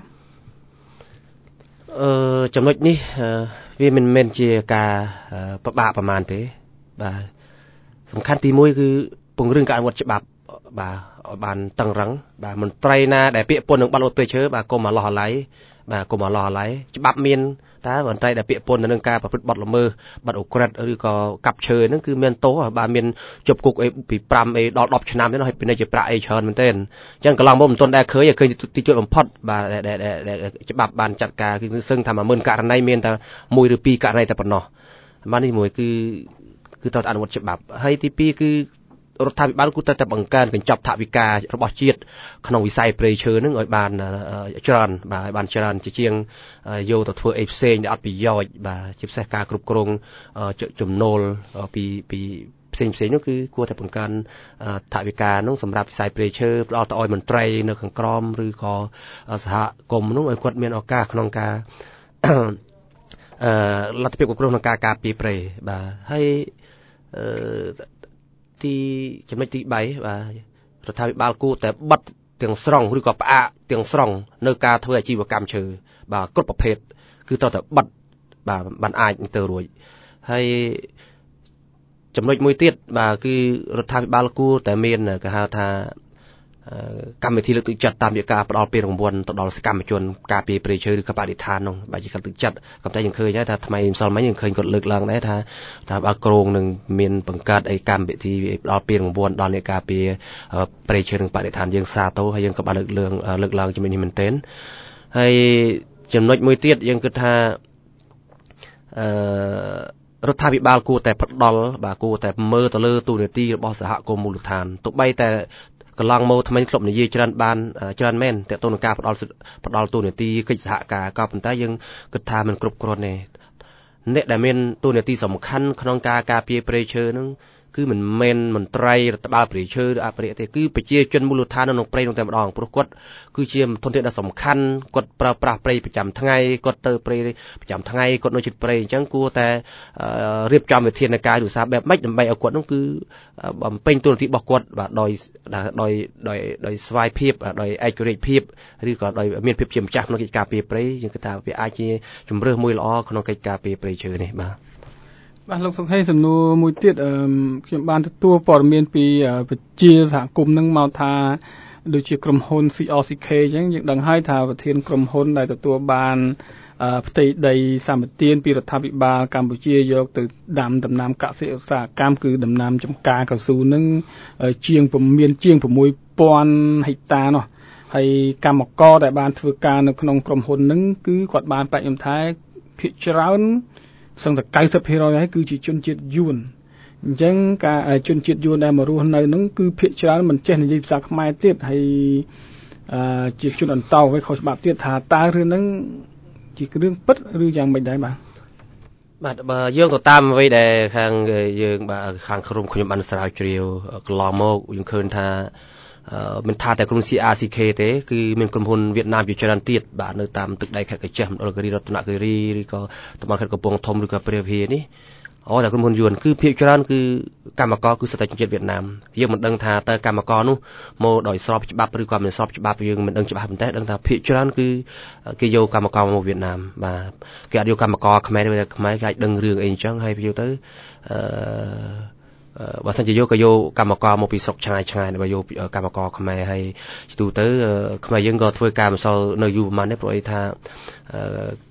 អឺចំណុចនេះវាមិនមែនជាការពិបាកប្រហែលទេបាទសំខាន់ទីមួយគឺពង្រឹងការអនុវត្តច្បាប់បាទឲ្យបានតឹងរឹងបាទមន្ត្រីណាដែលពាក្យពន្ធនឹងបាត់លុតព្រៃឈើបាទកុំអាឡោះអាឡៃបាទកុំអាឡោះអាឡៃច្បាប់មានតើមន្ត្រីដែលពាក្យពន្ធទៅនឹងការប្រព្រឹត្តបទល្មើសបាត់អូក្រិតឬក៏កាប់ឈើហ្នឹងគឺមានទោសបាទមានជាប់គុកអីពីfiveអីដល់tenឆ្នាំទេហើយពីនេះជាប្រាក់អីច្រើនមែនទែនអញ្ចឹងកន្លងមកមិនទាន់ដែលឃើញឃើញទីជួតបំផុតបាទច្បាប់បានចាត់ការគឺសឹងថាone thousandករណីមានតែoneឬtwoករណីតែប៉ុណ្ណោះបាទនេះមួយគឺគឺត្រូវអនុវត្តច្បាប់ហើយទីtwoគឺរដ្ឋាភិបាលគួរតែបង្កើនកញ្ចប់ថវិការបស់ជាតិក្នុងវិស័យព្រៃឈើនឹងឲ្យបានច្រើនបាទឲ្យបានច្រើនជាជាងយកទៅធ្វើអីផ្សេងដែលអត់ប្រយោជន៍បាទជាពិសេសការគ្រប់គ្រងចំណូលពីពីផ្សេងផ្សេងនោះគឺគួរតែបង្កើនថវិកានោះសម្រាប់វិស័យព្រៃឈើផ្ដល់ទៅឲ្យមន្ត្រីនៅខាងក្រមឬក៏សហគមន៍នោះឲ្យគាត់មានឱកាសក្នុងការអឺលទ្ធភាពគ្រប់គ្រងក្នុងការការពារព្រៃបាទហើយអឺទីចំណុចទីthreeបាទរដ្ឋាភិបាលគួរតែបិទទាំងស្រុងឬក៏ផ្អាកទាំងស្រុងនៅការធ្វើអាជីវកម្មឈើបាទគ្រប់ប្រភេទគឺត្រូវតែបិទបាទបានអាចទៅរួចហើយចំណុចមួយទៀតបាទគឺរដ្ឋាភិបាលគួរតែមានគេហៅថាកម្មវិធីលើកទឹកចិត្តតាមរយៈការផ្ដល់ពានរង្វាន់ទៅដល់សកម្មជនការពារព្រៃឈើឬក៏បរិស្ថាននោះបាទជាការទឹកចិត្តក៏តែយើងឃើញដែរថាថ្មីម្សិលមិញយើងឃើញគាត់លើកឡើងដែរថាថាបើក្រងនឹងមានបង្កើតអីកម្មវិធីផ្ដល់ពានរង្វាន់ដល់អ្នកការពារព្រៃឈើនិងបរិស្ថានយើងសាទរហើយយើងក៏បានលើកឡើងលើកឡើងជាមួយនេះមែនទែនហើយចំណុចមួយទៀតយើងគិតថាអឺរដ្ឋាភិបាលគួរតែផ្ដល់បាទគួរតែមើលទៅលើទូនាទីរបស់សហគមន៍មូលដ្ឋានទោះបីតែកន្លងមកថ្មីក្លុបនិយាយច្រើនបានច្រើនមែនតើតើនឹងការផ្ដល់ផ្ដល់ទូនាទីកិច្ចសហការក៏ប៉ុន្តែយើងគិតថាมันគ្រប់គ្រាន់ទេអ្នកដែលមានទូនាទីសំខាន់ក្នុងការការពារព្រៃឈើនឹងគឺមិនមែនមន្ត្រីរដ្ឋបាលព្រៃឈើឬអភិរក្សទេគឺប្រជាជនមូលដ្ឋាននៅក្នុងព្រៃនោះតែម្ដងព្រោះគាត់គឺជាធនធានដ៏សំខាន់គាត់ប្រើប្រាស់ព្រៃប្រចាំថ្ងៃគាត់ទៅព្រៃប្រចាំថ្ងៃគាត់នៅជិតព្រៃអញ្ចឹងគួរតែរៀបចំវិធានការឧស្សាហ៍បែបម៉េចដើម្បីឲ្យគាត់នោះគឺបំពេញទូនាទីរបស់គាត់បាទដោយដោយដោយដោយស្វ័យភាពដោយឯករាជ្យភាពឬក៏ដោយមានភាពជាម្ចាស់ក្នុងកិច្ចការពារព្រៃយើងគិតថាវាអាចជាជំរើសមួយល្អក្នុងកិច្ចការពារព្រៃឈើនេះបាទបាទលោកសុខហេសំណួរមួយទៀតអឺខ្ញុំបានទទួលព័ត៌មានពីប្រជាសហគមន៍នឹងមកថាដូចជាក្រុមហ៊ុន C R C K អញ្ចឹងយើងដឹងហើយថាប្រធានក្រុមហ៊ុនដែលទទួលបានផ្ទៃដីសម្បទានពីរដ្ឋាភិបាលកម្ពុជាយកទៅដាំដំណាំកសិឧស្សាហកម្មគឺដំណាំចម្ការកៅស៊ូនឹងជាងមានជាងsix thousandហិកតានោះហើយកម្មករដែលបានធ្វើការនៅក្នុងក្រុមហ៊ុននឹងគឺគាត់បានប្រាប់ខ្ញុំថាភាគច្រើនសឹងតែninety percent ហើយគឺជាជនជាតិយួនអញ្ចឹងការជនជាតិយួនដែលមករស់នៅហ្នឹងគឺភាគច្រើនមិនចេះនិយាយភាសាខ្មែរទៀតហើយជាជនអន្តោហើយខុសច្បាប់ទៀតថាតើរឿងហ្នឹងជារឿងពិតឬយ៉ាងម៉េចដែរបាទបាទបើយើងទៅតាមអ្វីដែលខាងយើងបាទខាងក្រុមខ្ញុំបានស្រាវជ្រាវកន្លងមកយើងឃើញថាមិនថាតែក្រុម C R C K ទេគឺមានក្រុមហ៊ុនវៀតណាមជាច្រើនទៀតបាទនៅតាមទឹកដីខេត្តកញ្ចេះមណ្ឌលគិរីរតនគិរីឬក៏តំបន់ខេត្តកំពង់ធំឬក៏ព្រះវិហារនេះអូតែក្រុមហ៊ុនយួនគឺភាគច្រើនគឺកម្មករគឺស្ថិតជនជាតិវៀតណាមយើងមិនដឹងថាតើកម្មករនោះមកដោយស្របច្បាប់ឬក៏មិនស្របច្បាប់យើងមិនដឹងច្បាស់ប៉ុន្តែដឹងថាភាគច្រើនគឺគេយកកម្មករមកវៀតណាមបាទគេអត់យកកម្មករខ្មែរទេខ្មែរគេអាចដឹងរឿងអីអញ្ចឹងហើយវាទៅអឺបើសិនជាយកក៏យកកម្មករមកពីស្រុកឆ្ងាយឆ្ងាយបើយកកម្មករខ្មែរហើយទូទៅខ្មែរយើងក៏ធ្វើការម្សិលនៅយូរប្រហែលនេះព្រោះអីថា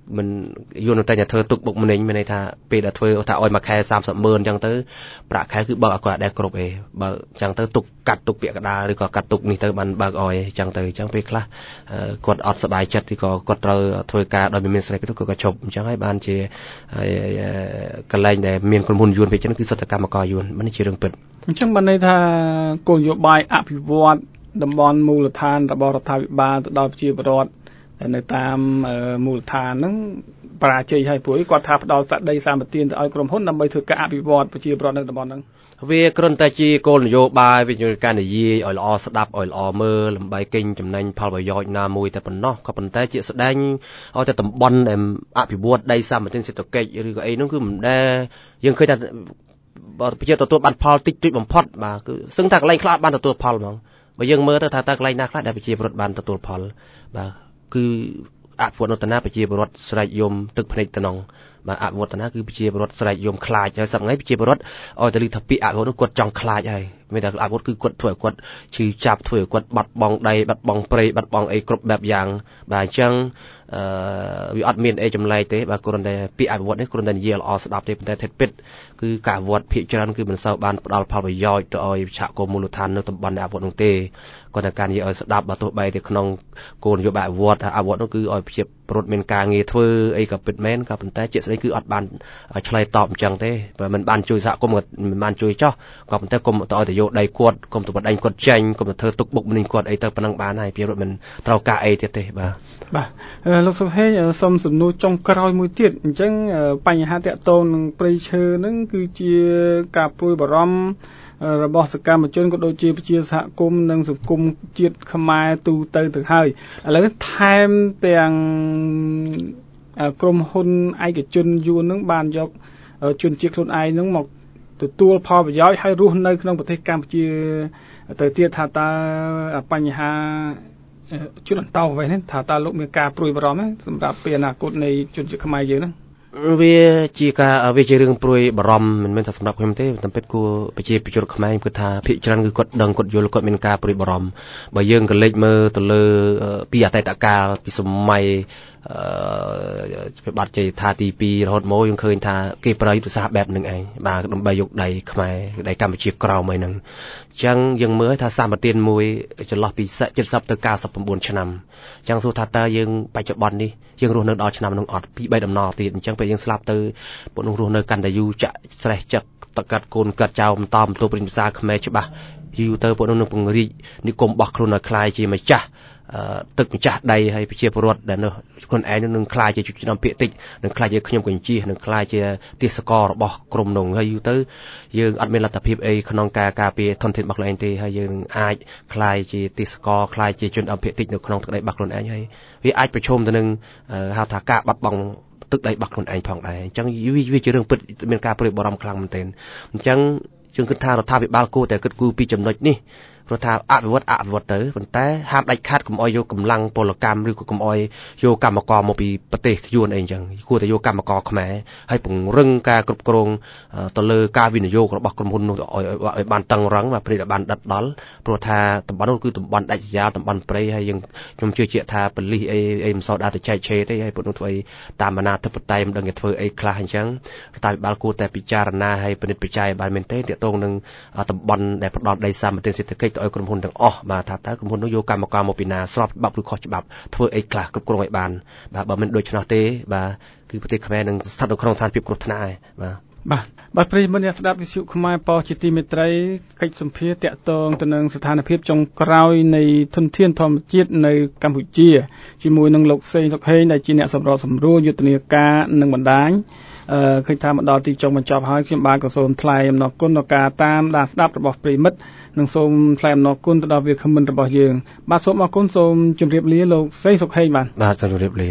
មិនយល់តែតែធ្វើទុកបុកម្នេញមានន័យថាពេលដែលធ្វើថាឲ្យមួយខែសាមសិបម៉ឺនអញ្ចឹងទៅប្រាក់ខែគឺបើកគាត់អត់ដែរគ្រប់ទេបើអញ្ចឹងទៅទុកកាត់ទុកពាក្យកដាឬក៏កាត់ទុកនេះទៅបានបើកឲ្យអញ្ចឹងទៅអញ្ចឹងពេលខ្លះគាត់អត់សប្បាយចិត្តឬក៏គាត់ត្រូវធ្វើការដោយមានស្រីទៅគាត់ក៏ឈប់អញ្ចឹងហើយបានជាកន្លែងដែលមានក្រុមហ៊ុនយួនពេលចឹងគឺសិទ្ធិកម្មករយួនមិនជារឿងពិតអញ្ចឹងបានន័យថាគោលនយោបាយអភិវឌ្ឍតំបន់មូលដ្ឋានរបស់រដ្ឋាភិបាលទៅដល់ប្រជាពលរដ្ឋនៅតាមមូលដ្ឋានហ្នឹងបរាជ័យហើយព្រោះគាត់ថាផ្ដល់សក្តីសម្បត្តិទៅឲ្យក្រុមហ៊ុនដើម្បីធ្វើការអភិវឌ្ឍប្រជាពលរដ្ឋនៅតំបន់ហ្នឹងវាគ្រាន់តែជាគោលនយោបាយវិញ្ញាណការនិយាយឲ្យល្អស្ដាប់ឲ្យល្អមើលដើម្បីកេញចំណេញផលប្រយោជន៍ណាមួយតែប៉ុណ្ណោះក៏ប៉ុន្តែជាស្ដែងឲ្យតែតំបន់ដែលអភិវឌ្ឍដីសម្បត្តិសេដ្ឋកិច្ចឬក៏អីហ្នឹងគឺមិនដែលយើងឃើញថាបើប្រជាទទួលបានផលតិចតួចបំផុតបាទគឺសឹងថាកន្លែងខ្លះបានទទួលផលហ្មងបើយើងមើលទៅថាតើកន្លែងណាខ្លះដែលប្រជាពលរដ្ឋបានទទួលផលបាទគឺអភិវឌ្ឍនប្រជាពលរដ្ឋស្រែកយំទឹកភ្នែកតំណងបាទអភិវឌ្ឍនាគឺប្រជាពលរដ្ឋស្រែកយំខ្លាចហើយសប្ងៃប្រជាពលរដ្ឋឲ្យតែឮថាពាក្យអភិវឌ្ឍនោះគាត់ចង់ខ្លាចហើយមានតែអភិវឌ្ឍគឺគាត់ធ្វើឲ្យគាត់ឈឺចាប់ធ្វើឲ្យគាត់បាត់បង់ដីបាត់បង់ព្រៃបាត់បង់អីគ្រប់បែបយ៉ាងបាទអញ្ចឹងអឺវាអត់មានអីចម្លែកទេបាទគ្រាន់តែពាក្យអភិវឌ្ឍនេះគ្រាន់តែនិយាយល្អស្ដាប់ទេប៉ុន្តែធិតពិតគឺការអភិវឌ្ឍភាគច្រើនគឺមិនសូវបានផ្ដល់ផលប្រយោជន៍ទៅឲ្យសហគមន៍មូលដ្ឋាននៅតំបន់អភិវឌ្ឍនោះទេគាត់តែការនិយាយឲ្យស្ដាប់បើទោះបីតែក្នុងគោលនយោបាយអភិវឌ្ឍអភិវឌ្ឍនោះគឺឲ្យប្រជាពលរដ្ឋមានការងារធ្វើអីក៏ពិតមែនក៏ប៉ុន្តែជាក់ស្ដែងគឺអត់បានឆ្លើយតបអញ្ចឹងទេបើមិនបានជួយសហគមន៍ក៏មិនបានជួយចោះក៏ប៉ុន្តែគុំទៅឲ្យទៅយកដៃគាត់គុំទៅបដិញគាត់ចេញគុំទៅធ្វើទុកបុកម្នេញគាត់អីទៅប៉ុណ្ណឹងបានហើយប្រជាពលរដ្ឋមិនត្រូវការអីទៀតទេបាទបាទលោកសុខេសូមសំណួរចុងក្រោយមួយទៀតអញ្ចឹងបញ្ហាតាក់ទងនឹងព្រៃឈើហ្នឹងគឺជាការព្រួយបារម្ភរបស់សកម្មជនក៏ដូចជាប្រជាសហគមន៍និងសង្គមជាតិខ្មែរទូទៅទៅហើយឥឡូវថែមទាំងក្រុមហ៊ុនឯកជនយួននឹងបានយកជនជាតិខ្លួនឯងនឹងមកទទួលផលប្រយោជន៍ហើយរស់នៅក្នុងប្រទេសកម្ពុជាទៅទៀតថាតើបញ្ហាជនអន្តោប្រវេសន៍នេះថាតើលោកមានការព្រួយបារម្ភទេសម្រាប់ពេលអនាគតនៃជនជាតិខ្មែរយើងហ្នឹងវាជាការវាជារឿងព្រួយបារម្ភមិនមែនថាសម្រាប់ខ្ញុំទេតែពិតគួរប្រជាពលរដ្ឋខ្មែរគឺថាភាគច្រើនគឺគាត់ដឹងគាត់យល់គាត់មានការព្រួយបារម្ភបើយើងក៏លេចមើលទៅលើពីអតីតកាលពីសម័យអឺបាត់ជ័យថាទីពីររហូតមកយើងឃើញថាគេប្រើយុទ្ធសាស្ត្របែបហ្នឹងឯងបាទដើម្បីយកដៃខ្មែរដៃកម្ពុជាក្រោមអីហ្នឹងអញ្ចឹងយើងមើលថាសម្បត្តិមួយចន្លោះពីเจ็ดสิบទៅเก้าสิบเก้าឆ្នាំអញ្ចឹងសួរថាតើយើងបច្ចុប្បន្ននេះយើងរស់នៅដល់ឆ្នាំហ្នឹងអត់ពីបីដំណរទៀតអញ្ចឹងពេលយើងស្លាប់ទៅពួកនោះរស់នៅកាន់តែយូរចាក់ស្រេះចិត្តតកាត់កូនកាត់ចៅបន្តបន្ទប់ភាសាខ្មែរច្បាស់យូរទៅពួកនោះនឹងពង្រីកនិគមរបស់ខ្លួនឲ្យคล้ายជាម្ចាស់ទឹកម្ចាស់ដីហើយប្រជាពលរដ្ឋដែលនៅខ្លួនឯងនឹងខ្លាចជាជំនភាគតិចនឹងខ្លាចជាខ្ញុំកញ្ជិះនឹងខ្លាចជាទេសកលរបស់ក្រុមនោះហើយយូរទៅយើងអត់មានលទ្ធភាពអីក្នុងការការពារធនធានរបស់ខ្លួនឯងទេហើយយើងនឹងអាចខ្លាចជាទេសកលខ្លាចជាជនអភិតិចនៅក្នុងទឹកដីរបស់ខ្លួនឯងហើយវាអាចប្រឈមទៅនឹងហៅថាការបាត់បង់ទឹកដីរបស់ខ្លួនឯងផងដែរអញ្ចឹងវាជារឿងពិតមានការព្រួយបារម្ភខ្លាំងមែនទែនអញ្ចឹងយើងគិតថារដ្ឋាភិបាលគួរតែគិតគូរពីចំណុចនេះព្រោះថាអភិវឌ្ឍអភិវឌ្ឍទៅប៉ុន្តែហាមដាច់ខាតកុំឲ្យយកកម្លាំងពលកម្មឬក៏កុំឲ្យយកកម្មករមកពីប្រទេសយួនអីអញ្ចឹងគួរតែយកកម្មករខ្មែរហើយពង្រឹងការគ្រប់គ្រងទៅលើការវិនិយោគរបស់ក្រុមហ៊ុននោះឲ្យបានតឹងរ៉ឹងបាទព្រៃបានដិតដល់ព្រោះថាតំបន់នោះគឺតំបន់ដាច់ស្រយាលតំបន់ព្រៃហើយយើងខ្ញុំជឿជាក់ថាប៉ូលីសអីអីមិនសូវដើរទៅចែកឆេទេហើយពួកនោះធ្វើអីតាមអាណាធិបតេយ្យមិនដឹងគេធ្វើអីខ្លះអញ្ចឹងរដ្ឋាភិបាលគួរតែពិចារណាឲ្យពិនិត្យពិច័យបានមែនទេទាក់ទងនឹងតំបន់ដែលផ្ដល់ដីសម្បត្តិសេដ្ឋកិច្ចទៅឲ្យក្រុមហ៊ុនទាំងអស់បាទថាតើក្រុមហ៊ុននោះយកកម្មករមកពីណាស្របច្បាប់ឬខុសច្បាប់ធ្វើអីខ្លះគ្រប់គ្រងឲ្យបានបាទបើមិនដូច្នោះទេបាទគឺប្រទេសខ្មែរនឹងស្ថិតនៅក្នុងស្ថានភាពគ្រោះថ្នាក់ហើយបាទបាទបាទប្រិយមិត្តអ្នកស្ដាប់វិទ្យុខ្មែរប៉ុស្តិ៍ជាទីមេត្រីកិច្ចសម្ភារតាក់ទងទៅនឹងស្ថានភាពចុងក្រោយនៃធនធានធម្មជាតិនៅកម្ពុជាជាមួយនឹងលោកសេងសុខហេងដែលជាអ្នកសម្របសម្រួលយុទ្ធនាការនិងបណ្ដាញអឺឃើញថាមកដល់ទីចុងបញ្ចប់ហើយខ្ញុំបាទក៏សូមថ្លែងអំណរគុណដល់ការតាមដានស្ដាប់របស់ប្រិយមិត្តនិងសូមថ្លែងអំណរគុណទៅដល់វាគ្មិនរបស់យើងបាទសូមអរគុណសូមជម្រាបលាលោកសេងសុខហេងបាទបាទជម្រាបលា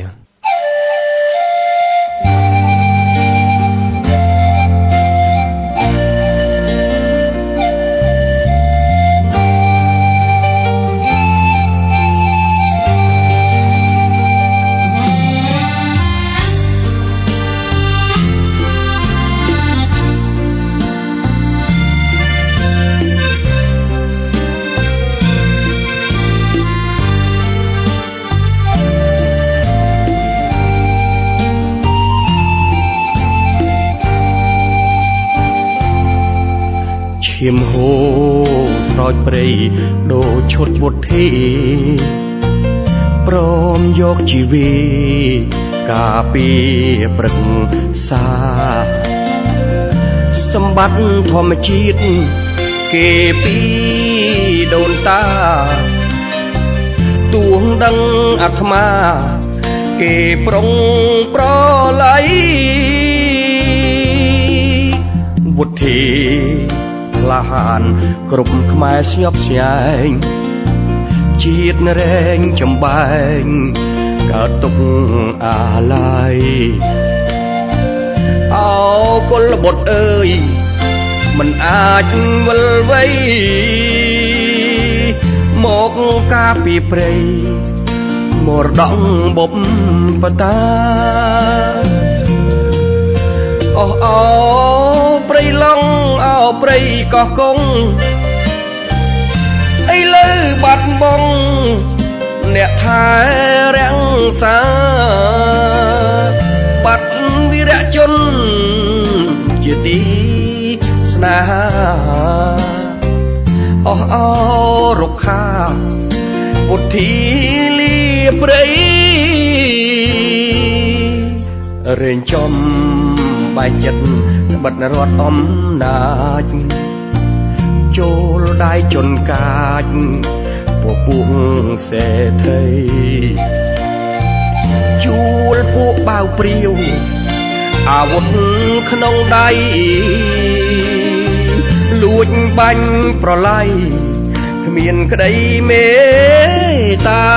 ឈាមហូរស្រោចព្រៃដូចឈុតវុទ្ធីព្រមយកជីវីការពីព្រឹកសាសម្បត្តិធម្មជាតិគេពីដូនតាទួងដឹងអាត្មាគេប្រុងប្រឡ័យវុទ្ធីក្លាហានគ្រប់ខ្មែរស្ញប់ស្ញែងជាតិរែងចំបែងកើតទុកអាឡ័យអោគុលបុត្រអើយមិនអាចវិលវៃមកការពីព្រៃមរតកបុព្វតាអោអោព្រៃឡង់អោព្រៃកោះកុងអីលើបាត់បង់អ្នកថែរាំងសាបាត់វីរៈជនជាទីស្នេហាអោអោរុក្ខាពុទ្ធីលាព្រៃរែងចំបែកចិត្តត្បិតរត់អំណាចចូលដៃជន់កាចពពួកសេដ្ឋីជួលពួកបាវព្រាវអាវុធក្នុងដៃលួចបាញ់ប្រឡ័យគ្មានក្តីមេត្តា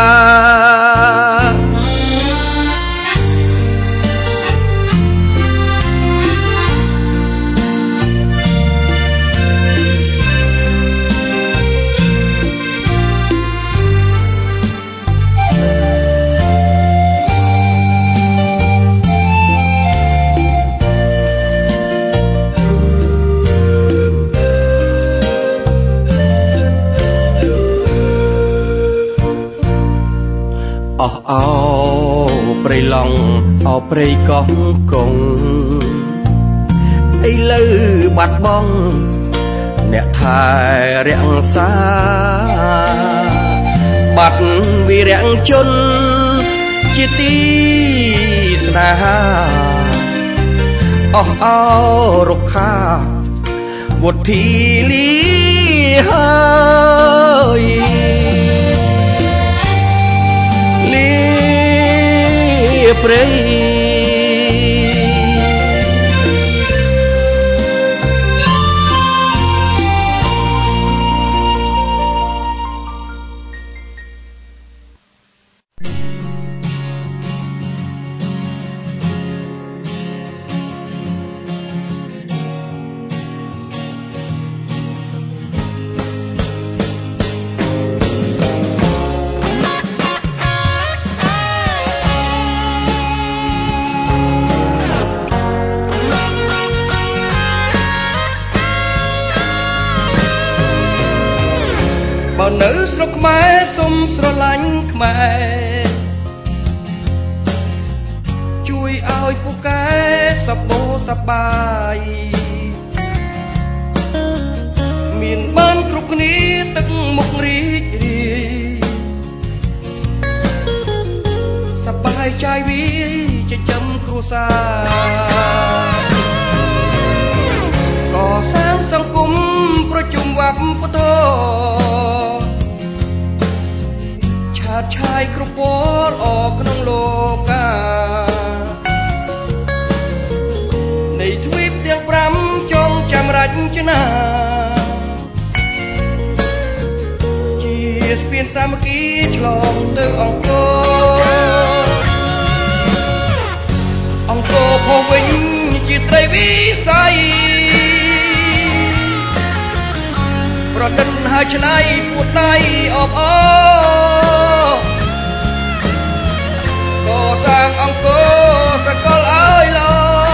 អោអោព្រៃឡង់អោព្រៃកោះកុងអីលើបាត់បង់អ្នកថែរាំងសាបាត់វីរៈជនជាទីស្នេហាអោអោរុក្ខាវុទ្ធីលីហើយព្រៃនៅស្រុកខ្មែរសុំស្រឡាញ់ខ្មែរជួយឲ្យពូកែសប្បុសប្បាយមានបានគ្រប់គ្នាទឹកមុខរីករាយសប្បាយใจវាចិញ្ចឹមគ្រួសារកសាងសង្គមប្រជុំវប្បធម៌ឆាតឆាយគ្រប់ពណ៌អក្នុងលោកានៃទ្វីបទាំងប្រាំចងចាំរចនាជាស្ពានសាមគ្គីឆ្លងទៅអង្គរអង្គរផុសវិញជាត្រីវិស័យប្រដិតហើយឆ្នៃពួតដៃអបអរកសាងអង្គរសកលឲ្យល្អ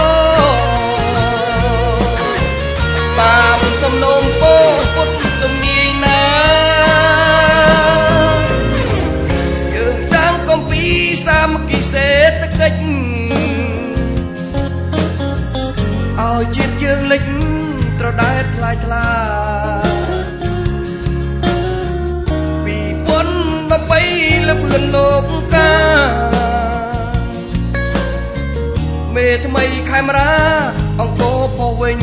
តាមសំណូមពរពុទ្ធទំនាយណាយើងសាងគម្ពីរសាមគ្គីសេដ្ឋកិច្ចឲ្យជាតិយើងលេចត្រដែតថ្លៃថ្លាថ្មីខេមរាអង្គរផុសវិញ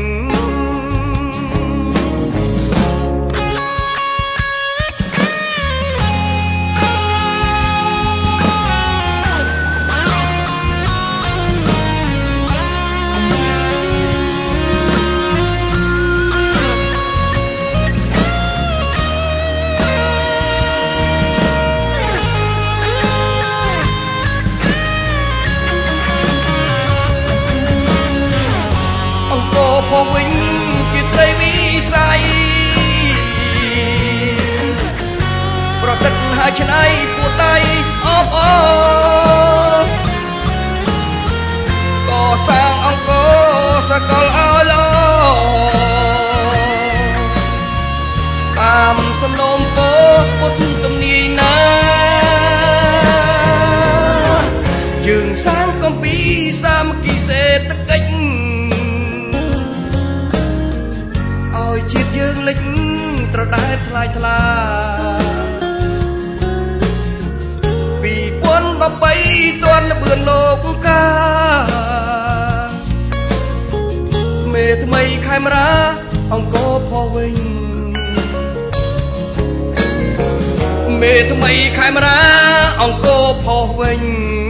ផុសវិញជាត្រីវិស័យប្រតិទហើយឆ្នៃពួតដៃអបអរកសាងអង្គរសកលឲ្យល្អតាមសំណូមពរពុទ្ធទំនាយណាយើងសាងកំពីសាមគ្គីសេដ្ឋកិច្ចឲ្យជាតិយើងលេចត្រដែតថ្លៃថ្លាពីរពាន់ដប់បីទាន់លបឿនលោកកាមេថ្មីខេមរាអង្គរផុសវិញមេថ្មីខេមរាអង្គរផុសវិញ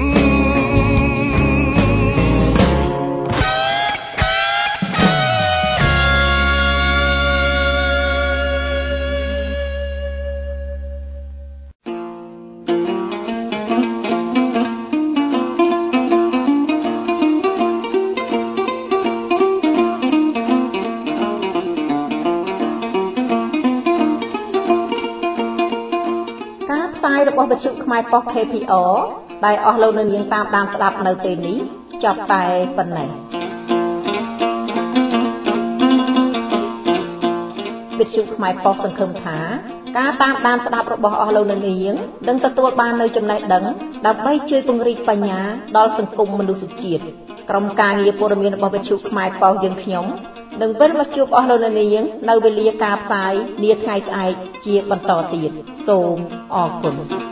របស់វិទ្យុខ្មែរប៉ុស ខេ ភី អរ ដែលអស់លោកនៅនាងតាមដានស្ដាប់នៅពេលនេះចប់តែប៉ុណ្ណេះវិទ្យុខ្មែរប៉ុសសង្ឃឹមថាការតាមដានស្ដាប់របស់អស់លោកនៅនាងនឹងទទួលបាននូវចំណេះដឹងដើម្បីជួយពង្រីកបញ្ញាដល់សង្គមមនុស្សជាតិក្រុមការងារព័ត៌មានរបស់វិទ្យុខ្មែរប៉ុសយើងខ្ញុំនឹងវិលមកជួបអស់លោកនៅនាងនៅវេលាការផ្សាយនាថ្ងៃស្អែកជាបន្តទៀតសូមអរគុណ